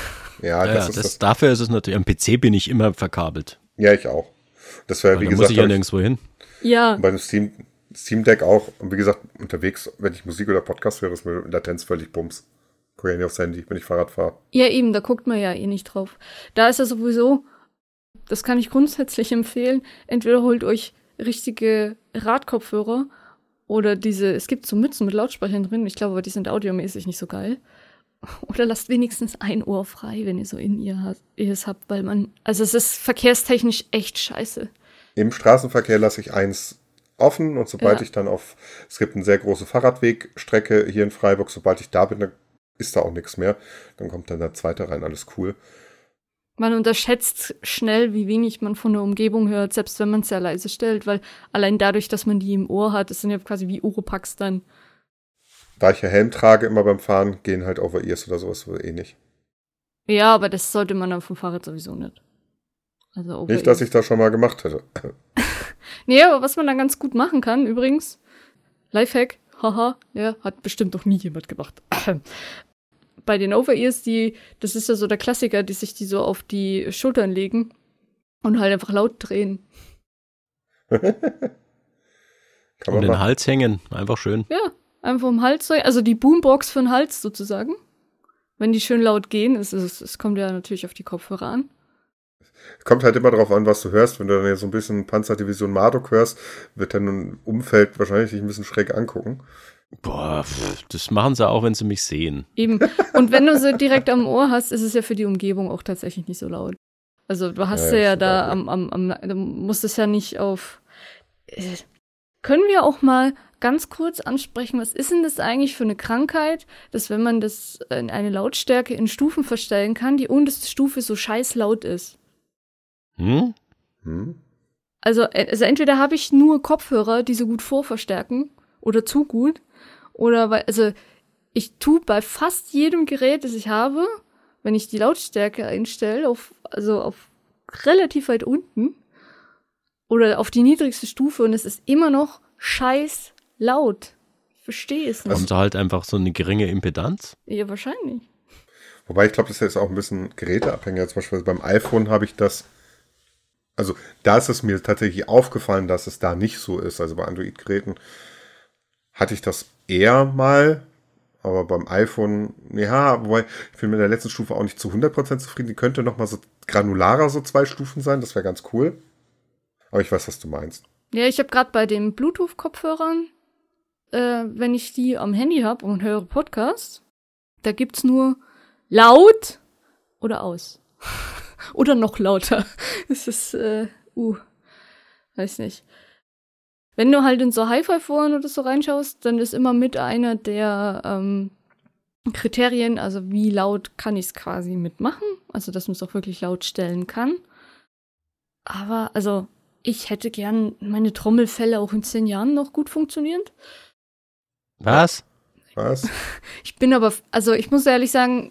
Ja, dafür ist es natürlich, am PC bin ich immer verkabelt. Ja, ich auch. Das wäre, wie gesagt, muss ich ja nirgendwo hin. Ja. Bei dem Steam Deck auch. Und wie gesagt, unterwegs, wenn ich Musik oder Podcast höre, ist mir Latenz völlig bums. Guck ja nicht aufs Handy, wenn ich Fahrrad fahre. Ja, eben, da guckt man ja eh nicht drauf. Da ist ja sowieso, das kann ich grundsätzlich empfehlen, entweder holt euch richtige Radkopfhörer oder es gibt so Mützen mit Lautsprechern drin, ich glaube, aber die sind audiomäßig nicht so geil. Oder lasst wenigstens ein Ohr frei, wenn ihr so In-Ears habt, weil also es ist verkehrstechnisch echt scheiße. Im Straßenverkehr lasse ich eins offen und sobald ich dann es gibt eine sehr große Fahrradwegstrecke hier in Freiburg, sobald ich da bin, dann ist da auch nichts mehr. Dann kommt dann der zweite rein, alles cool. Man unterschätzt schnell, wie wenig man von der Umgebung hört, selbst wenn man es sehr leise stellt, weil allein dadurch, dass man die im Ohr hat, das sind ja quasi wie Oropax dann. Da ich ja Helm trage immer beim Fahren, gehen halt Over-Ears oder sowas eh nicht. Ja, aber das sollte man dann vom Fahrrad sowieso nicht. Also nicht, dass ich das schon mal gemacht hätte. Nee, aber was man dann ganz gut machen kann, übrigens, Lifehack, haha, ja, hat bestimmt noch nie jemand gemacht. Bei den Over-Ears, das ist ja so der Klassiker, die sich die so auf die Schultern legen und halt einfach laut drehen. Und den Hals hängen, einfach schön. Ja, einfach um den Hals, also die Boombox für den Hals sozusagen. Wenn die schön laut gehen, es kommt ja natürlich auf die Kopfhörer an. Kommt halt immer drauf an, was du hörst. Wenn du dann jetzt so ein bisschen Panzerdivision Marduk hörst, wird dein Umfeld wahrscheinlich dich ein bisschen schräg angucken. Boah, das machen sie auch, wenn sie mich sehen. Eben. Und wenn du sie direkt am Ohr hast, ist es ja für die Umgebung auch tatsächlich nicht so laut. Also du hast ja da du musst es ja nicht auf... Können wir auch mal ganz kurz ansprechen, was ist denn das eigentlich für eine Krankheit, dass wenn man das in eine Lautstärke in Stufen verstellen kann, die unterste Stufe so scheiß laut ist? Also entweder habe ich nur Kopfhörer, die so gut vorverstärken oder zu gut, oder ich tue bei fast jedem Gerät, das ich habe, wenn ich die Lautstärke einstelle, auf relativ weit unten oder auf die niedrigste Stufe und es ist immer noch scheiß laut. Ich verstehe es nicht. Haben sie halt einfach so eine geringe Impedanz? Ja, wahrscheinlich. Wobei ich glaube, das ist jetzt auch ein bisschen geräteabhängig. Zum Beispiel beim iPhone habe ich das. Also da ist es mir tatsächlich aufgefallen, dass es da nicht so ist. Also bei Android-Geräten hatte ich das eher mal, aber beim iPhone, ja, wobei ich bin mit der letzten Stufe auch nicht zu 100% zufrieden. Die könnte noch mal so granularer, so 2 Stufen sein, das wäre ganz cool. Aber ich weiß, was du meinst. Ja, ich habe gerade bei den Bluetooth-Kopfhörern, wenn ich die am Handy habe und höre Podcasts, da gibt's nur laut oder aus. Oder noch lauter. Es ist, weiß nicht. Wenn du halt in so Hi-Fi-Foren oder so reinschaust, dann ist immer mit einer der Kriterien, also wie laut kann ich es quasi mitmachen, also dass man es auch wirklich laut stellen kann. Aber, also, ich hätte gern meine Trommelfälle auch in 10 Jahren noch gut funktionierend. Was? Ich bin aber, also ich muss ehrlich sagen,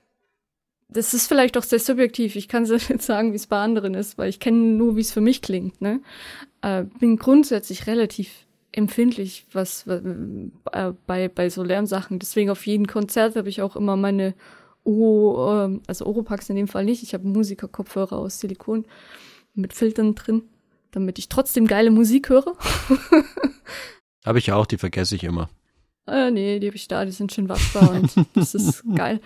das ist vielleicht auch sehr subjektiv. Ich kann es nicht sagen, wie es bei anderen ist, weil ich kenne nur, wie es für mich klingt. Ne? Bin grundsätzlich relativ empfindlich, was bei so Lärmsachen. Deswegen auf jedem Konzert habe ich auch immer meine Oropax in dem Fall nicht. Ich habe Musikerkopfhörer aus Silikon mit Filtern drin, damit ich trotzdem geile Musik höre. Habe ich auch, die vergesse ich immer. Nee, die habe ich da, die sind schön waschbar und das ist geil.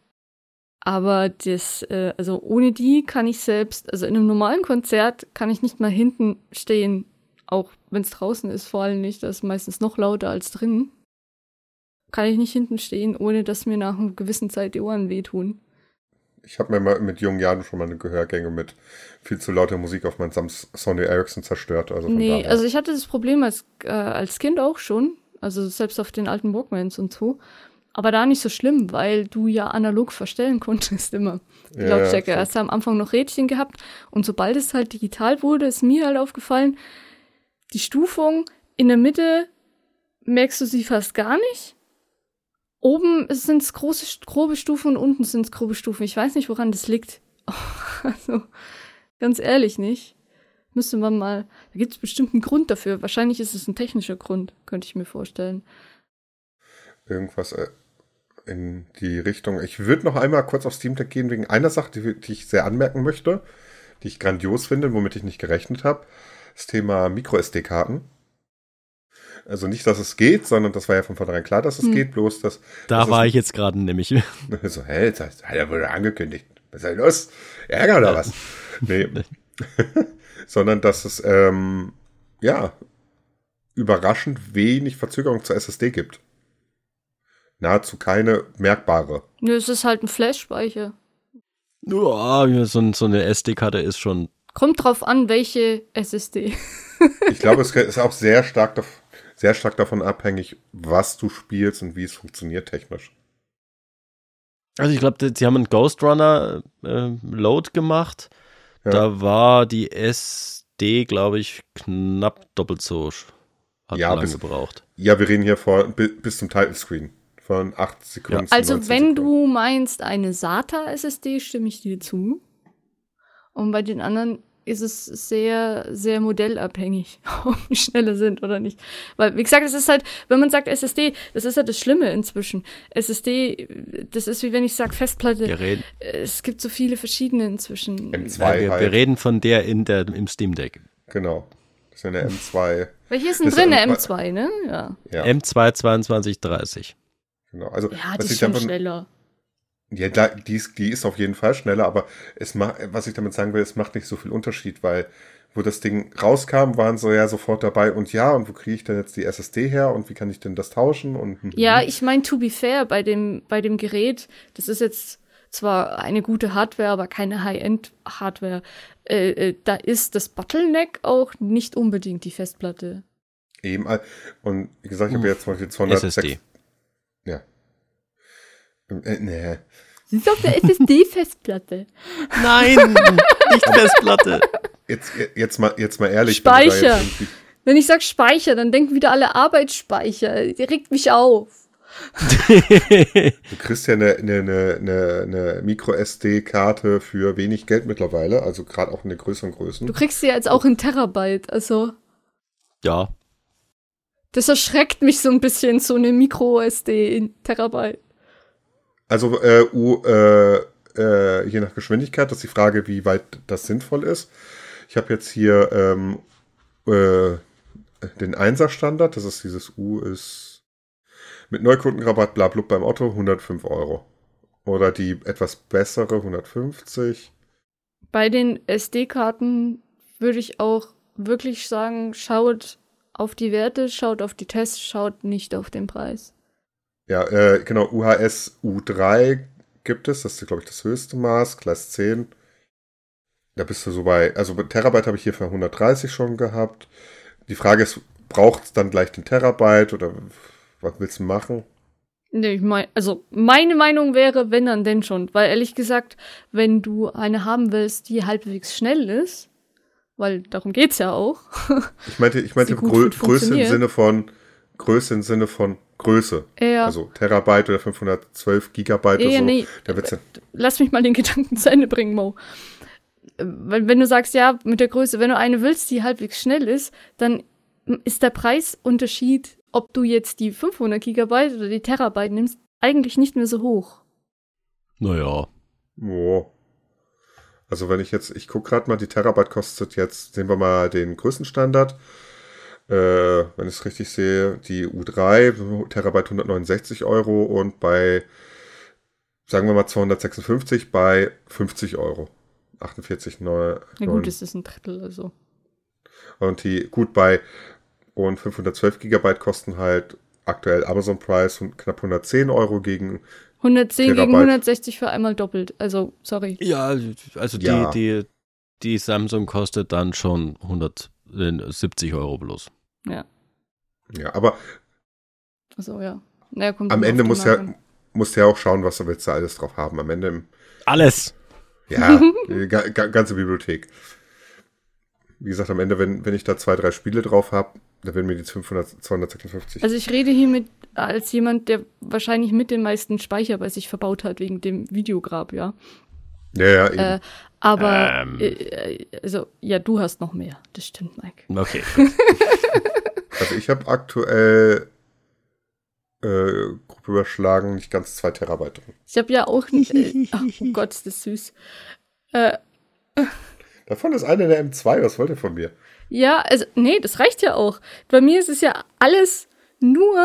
Aber also ohne die kann ich selbst, also in einem normalen Konzert kann ich nicht mal hinten stehen, auch wenn es draußen ist, vor allem nicht, das ist meistens noch lauter als drinnen. Kann ich nicht hinten stehen, ohne dass mir nach einer gewissen Zeit die Ohren wehtun. Ich habe mir mal mit jungen Jahren schon mal eine Gehörgänge mit viel zu lauter Musik auf meinen Sony Ericsson zerstört. Also nee, also ich hatte das Problem als Kind auch schon, also selbst auf den alten Walkmans und so. Aber da nicht so schlimm, weil du ja analog verstellen konntest immer. Die Lautstärke. Hast du am Anfang noch Rädchen gehabt und sobald es halt digital wurde, ist mir halt aufgefallen, die Stufung in der Mitte merkst du sie fast gar nicht. Oben sind es grobe Stufen und unten sind es grobe Stufen. Ich weiß nicht, woran das liegt. Also, ganz ehrlich nicht. Müsste man mal, da gibt es bestimmt einen Grund dafür. Wahrscheinlich ist es ein technischer Grund, könnte ich mir vorstellen. Irgendwas, in die Richtung. Ich würde noch einmal kurz auf Steam Deck gehen wegen einer Sache, die ich sehr anmerken möchte, die ich grandios finde, womit ich nicht gerechnet habe. Das Thema Micro-SD-Karten. Also nicht, dass es geht, sondern das war ja von vornherein klar, dass es geht, bloß dass... Da war ich jetzt gerade nämlich. So, hey, das wurde angekündigt. Was ist denn los? Ärger oder was? Nee. Sondern dass es, überraschend wenig Verzögerung zur SSD gibt. Nahezu keine merkbare. Nö, es ist halt ein Flash-Speicher. Ja, so eine SD-Karte ist schon... Kommt drauf an, welche SSD. Ich glaube, es ist auch sehr stark davon abhängig, was du spielst und wie es funktioniert technisch. Also ich glaube, sie haben einen Ghost Runner Load gemacht. Ja. Da war die SD, glaube ich, knapp doppelt so lange gebraucht. Ja, wir reden hier bis zum Title Screen von 8 Sekunden. Also wenn du meinst eine SATA-SSD, stimme ich dir zu. Und bei den anderen ist es sehr, sehr modellabhängig, ob die schneller sind oder nicht. Weil, wie gesagt, es ist halt, wenn man sagt SSD, das ist halt das Schlimme inzwischen. SSD, das ist wie wenn ich sage Festplatte. Es gibt so viele verschiedene inzwischen. M2 wir reden von der im Steam Deck. Genau. Das ist eine M2. Welche ist denn drin? Eine M2, ne? Ja. M2 2230. Genau. Also, ja, die ist schon schneller. Ja, die ist auf jeden Fall schneller, aber was ich damit sagen will, es macht nicht so viel Unterschied, weil wo das Ding rauskam, waren sie ja sofort dabei und wo kriege ich denn jetzt die SSD her und wie kann ich denn das tauschen? Ja, ich meine, to be fair, bei dem Gerät, das ist jetzt zwar eine gute Hardware, aber keine High-End-Hardware, da ist das Bottleneck auch nicht unbedingt die Festplatte. Eben, und wie gesagt, ich habe jetzt zum Beispiel 206... SSD. Ja. Nee. Sie ist auf der SSD-Festplatte. Nein, nicht Festplatte. Jetzt mal ehrlich. Speicher. Wenn ich sage Speicher, dann denken wieder alle Arbeitsspeicher. Die regt mich auf. Du kriegst ja eine Micro-SD-Karte für wenig Geld mittlerweile, also gerade auch in den größeren Größen. Du kriegst sie jetzt auch in Terabyte, also. Ja. Das erschreckt mich so ein bisschen, so eine Micro-SD in Terabyte. Also je nach Geschwindigkeit, das ist die Frage, wie weit das sinnvoll ist. Ich habe jetzt hier den 1er-Standard, das ist dieses ist mit Neukundenrabatt blablabla beim Otto 105 €. Oder die etwas bessere 150. Bei den SD-Karten würde ich auch wirklich sagen, schaut auf die Werte, schaut auf die Tests, schaut nicht auf den Preis. Ja, genau, UHS U3 gibt es, das ist, glaube ich, das höchste Maß, Class 10. Da bist du so bei, also Terabyte habe ich hier für 130 schon gehabt. Die Frage ist, braucht es dann gleich den Terabyte oder was willst du machen? Nee, meine Meinung wäre, wenn dann denn schon. Weil ehrlich gesagt, wenn du eine haben willst, die halbwegs schnell ist, weil darum geht's ja auch. Ich meinte Größe im Sinne von Größe. Ja. Also Terabyte oder 512 Gigabyte oder so. Nee. Lass mich mal den Gedanken zu Ende bringen, Mo. Wenn du sagst, ja, mit der Größe, wenn du eine willst, die halbwegs schnell ist, dann ist der Preisunterschied, ob du jetzt die 500 Gigabyte oder die Terabyte nimmst, eigentlich nicht mehr so hoch. Naja. Oh. Also wenn ich gucke gerade mal, die Terabyte kostet jetzt, sehen wir mal den Größenstandard. Wenn ich es richtig sehe, die U3, Terabyte 169 € und bei, sagen wir mal 256 bei 50 €. 48,9. Na gut, es ist ein Drittel, also. Und und 512 Gigabyte kosten halt aktuell Amazon Price knapp 110 € gegen 110 Terabyte. Gegen 160 für einmal doppelt, also sorry. Ja, also die Samsung kostet dann schon 170 € bloß. Ja. Ja, aber also ja. Naja, am Ende musst du ja auch schauen, was du willst da alles drauf haben. Am Ende alles. Ja, die ganze Bibliothek. Wie gesagt, am Ende, wenn ich da 2-3 Spiele drauf habe, dann werden mir die 256. Also ich rede hier als jemand, der wahrscheinlich mit den meisten Speicher bei sich verbaut hat, wegen dem Videograb, ja. Ja, eben. Aber, also, ja, du hast noch mehr. Das stimmt, Mike. Okay. Also ich habe aktuell Gruppe überschlagen, nicht ganz 2 Terabyte drin. Ich habe ja auch nicht. Oh Gott, ist das süß. Davon ist eine der M2, was wollt ihr von mir? Ja, also, nee, das reicht ja auch. Bei mir ist es ja alles nur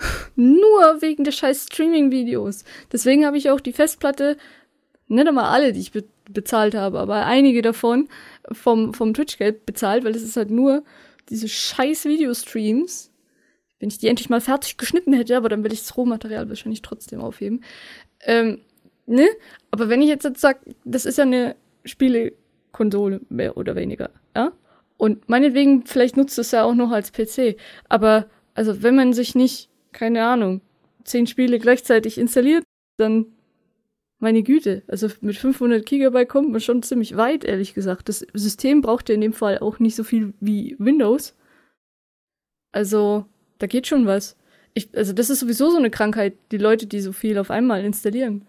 wegen der scheiß Streaming-Videos. Deswegen habe ich auch die Festplatte, nicht einmal alle, die ich bezahlt habe, aber einige davon vom Twitch-Geld bezahlt, weil es ist halt nur diese scheiß Videostreams. Wenn ich die endlich mal fertig geschnitten hätte, aber dann will ich das Rohmaterial wahrscheinlich trotzdem aufheben. Ne? Aber wenn ich jetzt sage, das ist ja eine Spielekonsole, mehr oder weniger, ja? Und meinetwegen, vielleicht nutzt es ja auch noch als PC. Aber, also, wenn man sich nicht, keine Ahnung, 10 Spiele gleichzeitig installiert, dann, meine Güte, also mit 500 Gigabyte kommt man schon ziemlich weit, ehrlich gesagt. Das System braucht ja in dem Fall auch nicht so viel wie Windows. Also, da geht schon was. Also das ist sowieso so eine Krankheit, die Leute, die so viel auf einmal installieren.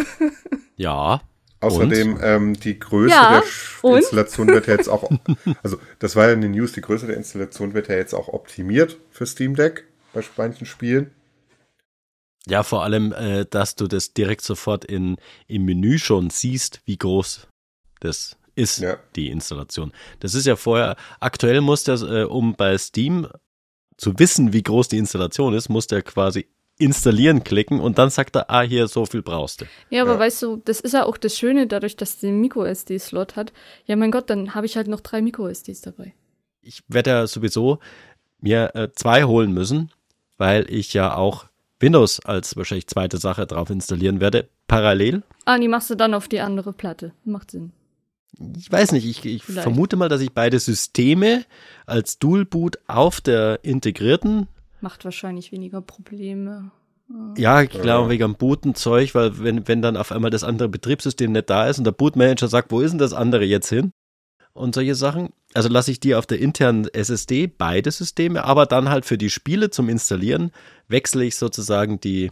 Ja. Außerdem, die Größe der Installation wird ja jetzt auch, also das war ja in den News, die Größe der Installation wird ja jetzt auch optimiert für Steam Deck bei manchen Spielen. Ja, vor allem, dass du das direkt sofort im Menü schon siehst, wie groß das ist, die Installation. Das ist ja vorher, aktuell muss das, um bei Steam zu wissen, wie groß die Installation ist, muss der quasi installieren klicken und dann sagt er, hier, so viel brauchst du. Ja, aber weißt du, das ist ja auch das Schöne, dadurch, dass der Micro-SD-Slot hat. Ja, mein Gott, dann habe ich halt noch 3 Micro-SDs dabei. Ich werde ja sowieso mir 2 holen müssen, weil ich ja auch Windows als wahrscheinlich zweite Sache drauf installieren werde, parallel. Die machst du dann auf die andere Platte. Macht Sinn. Ich weiß nicht, ich vermute mal, dass ich beide Systeme als Dual-Boot auf der integrierten. Macht wahrscheinlich weniger Probleme. Ja, ich glaube, wegen dem Booten-Zeug, weil wenn dann auf einmal das andere Betriebssystem nicht da ist und der Bootmanager sagt, wo ist denn das andere jetzt hin? Und solche Sachen. Also lasse ich die auf der internen SSD, beide Systeme, aber dann halt für die Spiele zum Installieren wechsle ich sozusagen die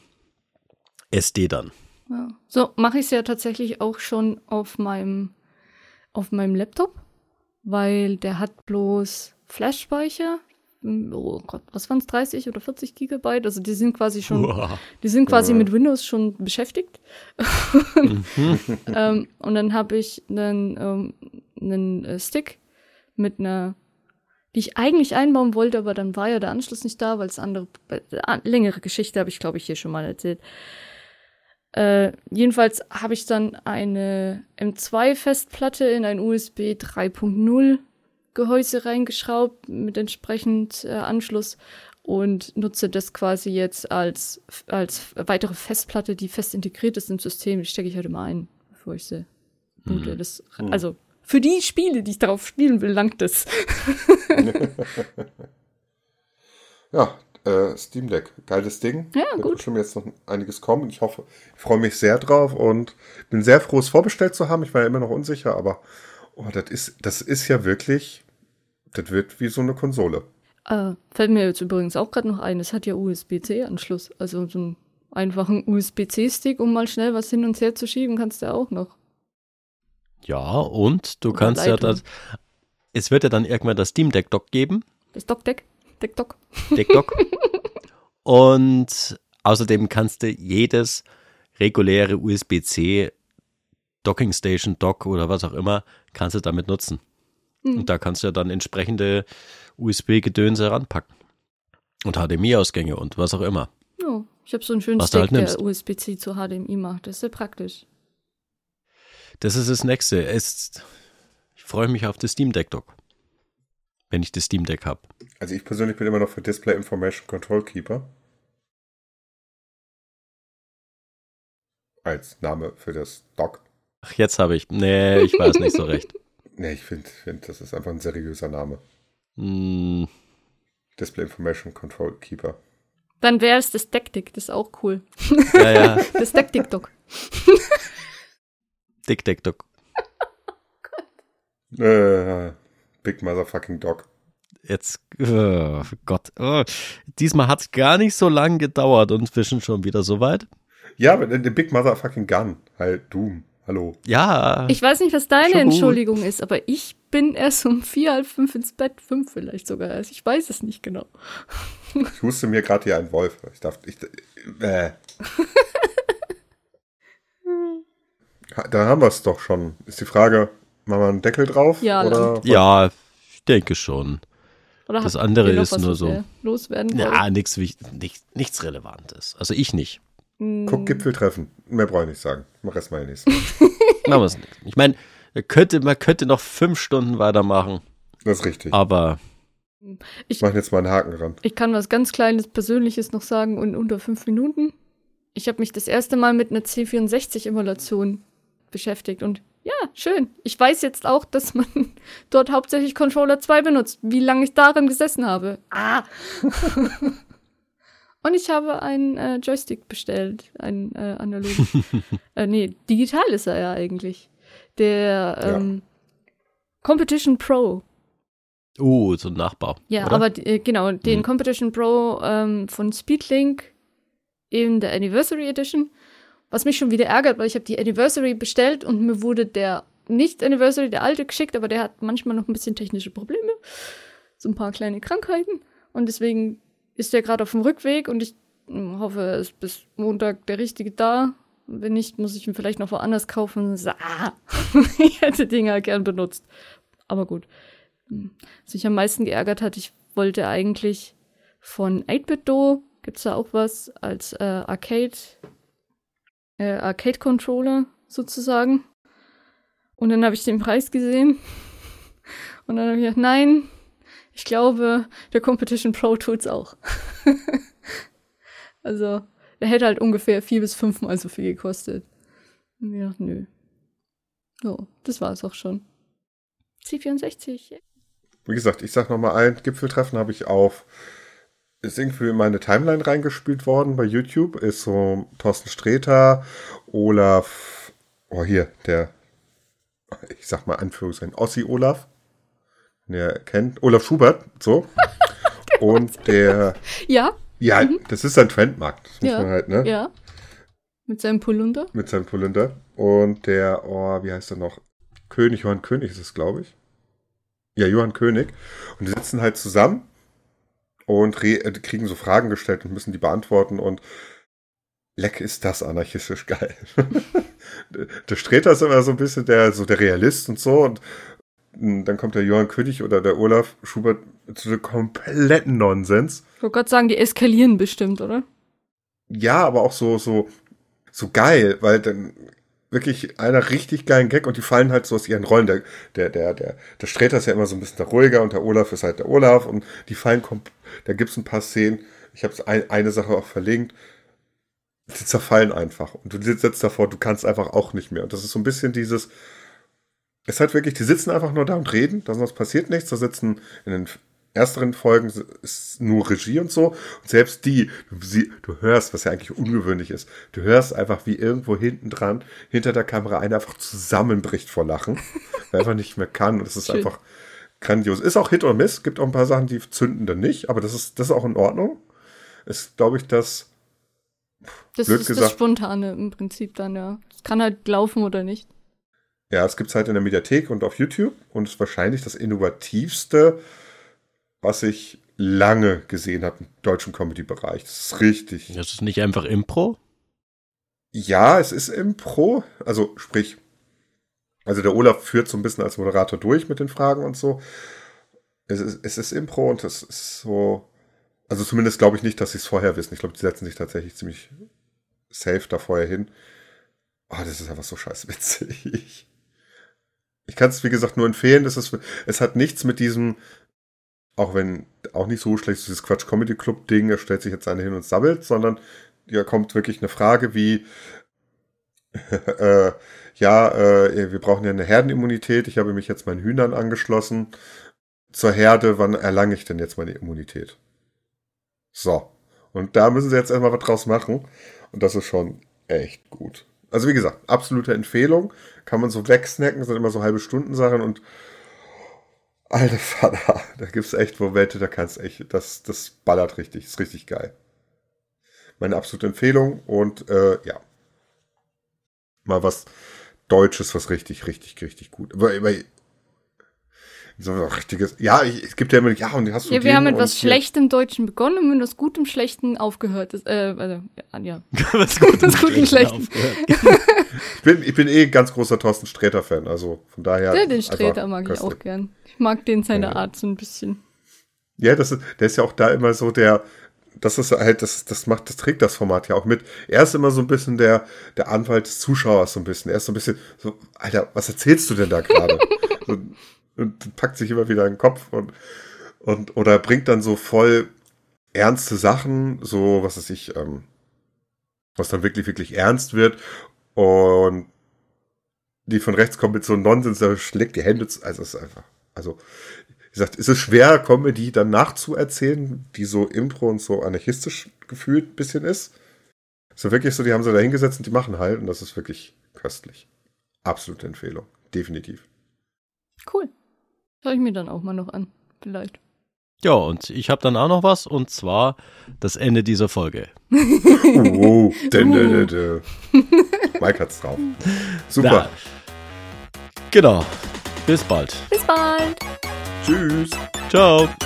SD dann. Ja. So mache ich es ja tatsächlich auch schon auf meinem Laptop, weil der hat bloß Flash-Speicher. Oh Gott, was waren es, 30 oder 40 Gigabyte? Also die sind quasi mit Windows schon beschäftigt. Und dann habe ich einen Stick mit einer, die ich eigentlich einbauen wollte, aber dann war ja der Anschluss nicht da, weil es längere Geschichte habe ich, glaube ich, hier schon mal erzählt. Jedenfalls habe ich dann eine M2-Festplatte in ein USB 3.0 Gehäuse reingeschraubt mit entsprechend Anschluss und nutze das quasi jetzt als weitere Festplatte, die fest integriert ist im System. Die stecke ich halt immer ein, bevor ich sie boote. Also für die Spiele, die ich darauf spielen will, langt das. Ja, Steam Deck, geiles Ding. Ja, wird gut. Schon jetzt noch einiges kommen. Ich freue mich sehr drauf und bin sehr froh, es vorbestellt zu haben. Ich war ja immer noch unsicher, aber das ist ja wirklich, das wird wie so eine Konsole. Fällt mir jetzt übrigens auch gerade noch ein, es hat ja USB-C-Anschluss. Also so einen einfachen USB-C-Stick, um mal schnell was hin und her zu schieben, kannst du auch noch. Ja, und du kannst Leitung. Es wird ja dann irgendwann das Steam Deck Dock geben. Das Deck Dock. Und außerdem kannst du jedes reguläre USB-C Docking Station Dock oder was auch immer, kannst du damit nutzen. Und da kannst du ja dann entsprechende USB-Gedönse ranpacken. Und HDMI-Ausgänge und was auch immer. Ja, ich habe so einen schönen Stick, der USB-C zu HDMI macht. Das ist sehr praktisch. Das ist das Nächste. Ich freue mich auf das Steam Deck Dock. Wenn ich das Steam Deck habe. Also ich persönlich bin immer noch für Display Information Control Keeper. Als Name für das Dock. Ach, jetzt habe ich. Nee, ich weiß nicht so recht. Nee, ich finde, das ist einfach ein seriöser Name. Display Information Control Keeper. Dann wäre es das Deck-Dick, das ist auch cool. Ja. Das Deck-Dick-Dock. Dick-Deck-Dock. Big Motherfucking Dog. Jetzt, Gott. Diesmal hat es gar nicht so lange gedauert und inzwischen schon wieder soweit. Ja, aber der Big Motherfucking Gun. Halt, Doom. Hallo. Ja. Ich weiß nicht, was deine Entschuldigung ist, aber ich bin erst um 4, halb 5 ins Bett, 5 vielleicht sogar erst. Ich weiß es nicht genau. Ich huste mir gerade hier einen Wolf. Da haben wir es doch schon. Ist die Frage, machen wir einen Deckel drauf? Ja, oder? Ja, ich denke schon. Oder das andere ist nur so. Loswerden ja, nichts Relevantes. Also ich nicht. Guck, Gipfeltreffen. Mehr brauche ich nicht sagen. Mach erst mal nächstes. Machen wir es nicht. Ich meine, man könnte noch 5 Stunden weitermachen. Das ist richtig. Aber ich mache jetzt mal einen Haken ran. Ich kann was ganz Kleines, Persönliches noch sagen und unter 5 Minuten. Ich habe mich das erste Mal mit einer C64-Emulation beschäftigt und ja, schön. Ich weiß jetzt auch, dass man dort hauptsächlich Controller 2 benutzt. Wie lange ich darin gesessen habe. Und ich habe einen Joystick bestellt, einen analogen. Nee, digital ist er ja eigentlich. Der Competition Pro. So ein Nachbau. Ja, oder? aber genau, den Competition Pro von Speedlink in der Anniversary Edition. Was mich schon wieder ärgert, weil ich habe die Anniversary bestellt und mir wurde der Nicht-Anniversary, der alte, geschickt, aber der hat manchmal noch ein bisschen technische Probleme. So ein paar kleine Krankheiten. Und deswegen ist der gerade auf dem Rückweg und ich hoffe, er ist bis Montag der richtige da. Wenn nicht, muss ich ihn vielleicht noch woanders kaufen. Ich hätte den ja gern benutzt. Aber gut. Was mich am meisten geärgert hat, ich wollte eigentlich von 8BitDo, gibt's da auch was, als Arcade-Controller sozusagen. Und dann habe ich den Preis gesehen. Und dann habe ich gedacht, nein, ich glaube, der Competition Pro tut's auch. Also, der hätte halt ungefähr 4 bis 5 Mal so viel gekostet. Und ich dachte, nö. So, das war's auch schon. C64. Wie gesagt, ich sag nochmal ein, Gipfeltreffen habe ich ist irgendwie in meine Timeline reingespielt worden bei YouTube. Ist so Thorsten Sträter, Olaf, ich sag mal Anführungszeichen, Ossi Olaf. Der kennt, Olaf Schubert, so. Und der... Ja. Ja, das ist ein Trendmarkt. Das muss man halt, ne? Ja. Mit seinem Polunder. Und der, wie heißt er noch? Johann König ist es, glaube ich. Ja, Johann König. Und die sitzen halt zusammen und kriegen so Fragen gestellt und müssen die beantworten und leck ist das anarchistisch geil. Der Sträter ist immer so ein bisschen der Realist und so und dann kommt der Johann König oder der Olaf Schubert zu einem kompletten Nonsens. Ich wollte gerade sagen, die eskalieren bestimmt, oder? Ja, aber auch so geil, weil dann wirklich einer richtig geilen Gag und die fallen halt so aus ihren Rollen. Der Sträter ist ja immer so ein bisschen der Ruhiger und der Olaf ist halt der Olaf und die fallen, da gibt's ein paar Szenen, ich habe eine Sache auch verlinkt, die zerfallen einfach und du sitzt davor, du kannst einfach auch nicht mehr und das ist so ein bisschen es ist halt wirklich, die sitzen einfach nur da und reden, sonst passiert nichts, da sitzen in den ersteren Folgen ist nur Regie und so. Und selbst du hörst, was ja eigentlich ungewöhnlich ist, du hörst einfach, wie irgendwo hinter der Kamera einer einfach zusammenbricht vor Lachen, weil er einfach nicht mehr kann. Und das ist einfach grandios. Ist auch Hit oder Miss, gibt auch ein paar Sachen, die zünden dann nicht, aber das ist auch in Ordnung. Ist, glaube ich, das ist das Spontane im Prinzip dann, ja. Es kann halt laufen oder nicht. Ja, es gibt es halt in der Mediathek und auf YouTube und ist wahrscheinlich das innovativste, was ich lange gesehen habe im deutschen Comedy-Bereich. Das ist richtig. Das ist nicht einfach Impro? Ja, es ist Impro. Also sprich, der Olaf führt so ein bisschen als Moderator durch mit den Fragen und so. Es ist Impro und es ist so, also zumindest glaube ich nicht, dass sie es vorher wissen. Ich glaube, die setzen sich tatsächlich ziemlich safe da vorher hin. Das ist einfach so scheiße witzig. Ich kann es, wie gesagt, nur empfehlen. Es hat nichts mit diesem, auch nicht so schlecht ist, dieses Quatsch-Comedy-Club-Ding, er stellt sich jetzt eine hin und sabbelt, sondern ja, kommt wirklich eine Frage wie, wir brauchen ja eine Herdenimmunität, ich habe mich jetzt meinen Hühnern angeschlossen. Zur Herde, wann erlange ich denn jetzt meine Immunität? So. Und da müssen sie jetzt erstmal was draus machen. Und das ist schon echt gut. Also wie gesagt, absolute Empfehlung. Kann man so wegsnacken, sind immer so halbe Stunden Sachen und alter Vater, da gibt's echt Momente, da kannst echt, das ballert richtig, ist richtig geil. Meine absolute Empfehlung und ja. Mal was Deutsches, was richtig, richtig, richtig gut. Weil So ein richtiges, ja, es gibt ja immer, ja, und hast du wir haben mit was Schlechtem Deutschen begonnen und mit was Gutem Schlechten aufgehört. Ja. Was Gutem Schlechten. Ich bin ein ganz großer Thorsten Sträter-Fan, also von daher. Den Sträter mag ich auch gern. Ich mag den seine Art so ein bisschen. Ja, der ist ja auch da immer so das ist halt, das trägt das Format ja auch mit. Er ist immer so ein bisschen der Anwalt des Zuschauers so ein bisschen. Er ist so ein bisschen so, Alter, was erzählst du denn da gerade? und packt sich immer wieder in den Kopf oder bringt dann so voll ernste Sachen, so, was weiß ich, was dann wirklich, wirklich ernst wird und die von rechts kommen mit so einem Nonsens, da schlägt die Hände zu, also es ist einfach, wie gesagt, ist es schwer, Comedy dann nachzuerzählen, die so Impro und so anarchistisch gefühlt ein bisschen ist. So wirklich so, die haben sie da hingesetzt und die machen halt und das ist wirklich köstlich. Absolute Empfehlung. Definitiv. Cool. Schau ich mir dann auch mal noch an. Vielleicht. Ja, und ich habe dann auch noch was und zwar das Ende dieser Folge. Mike hat's drauf. Super. Na, genau. Bis bald. Bis bald. Tschüss. Ciao.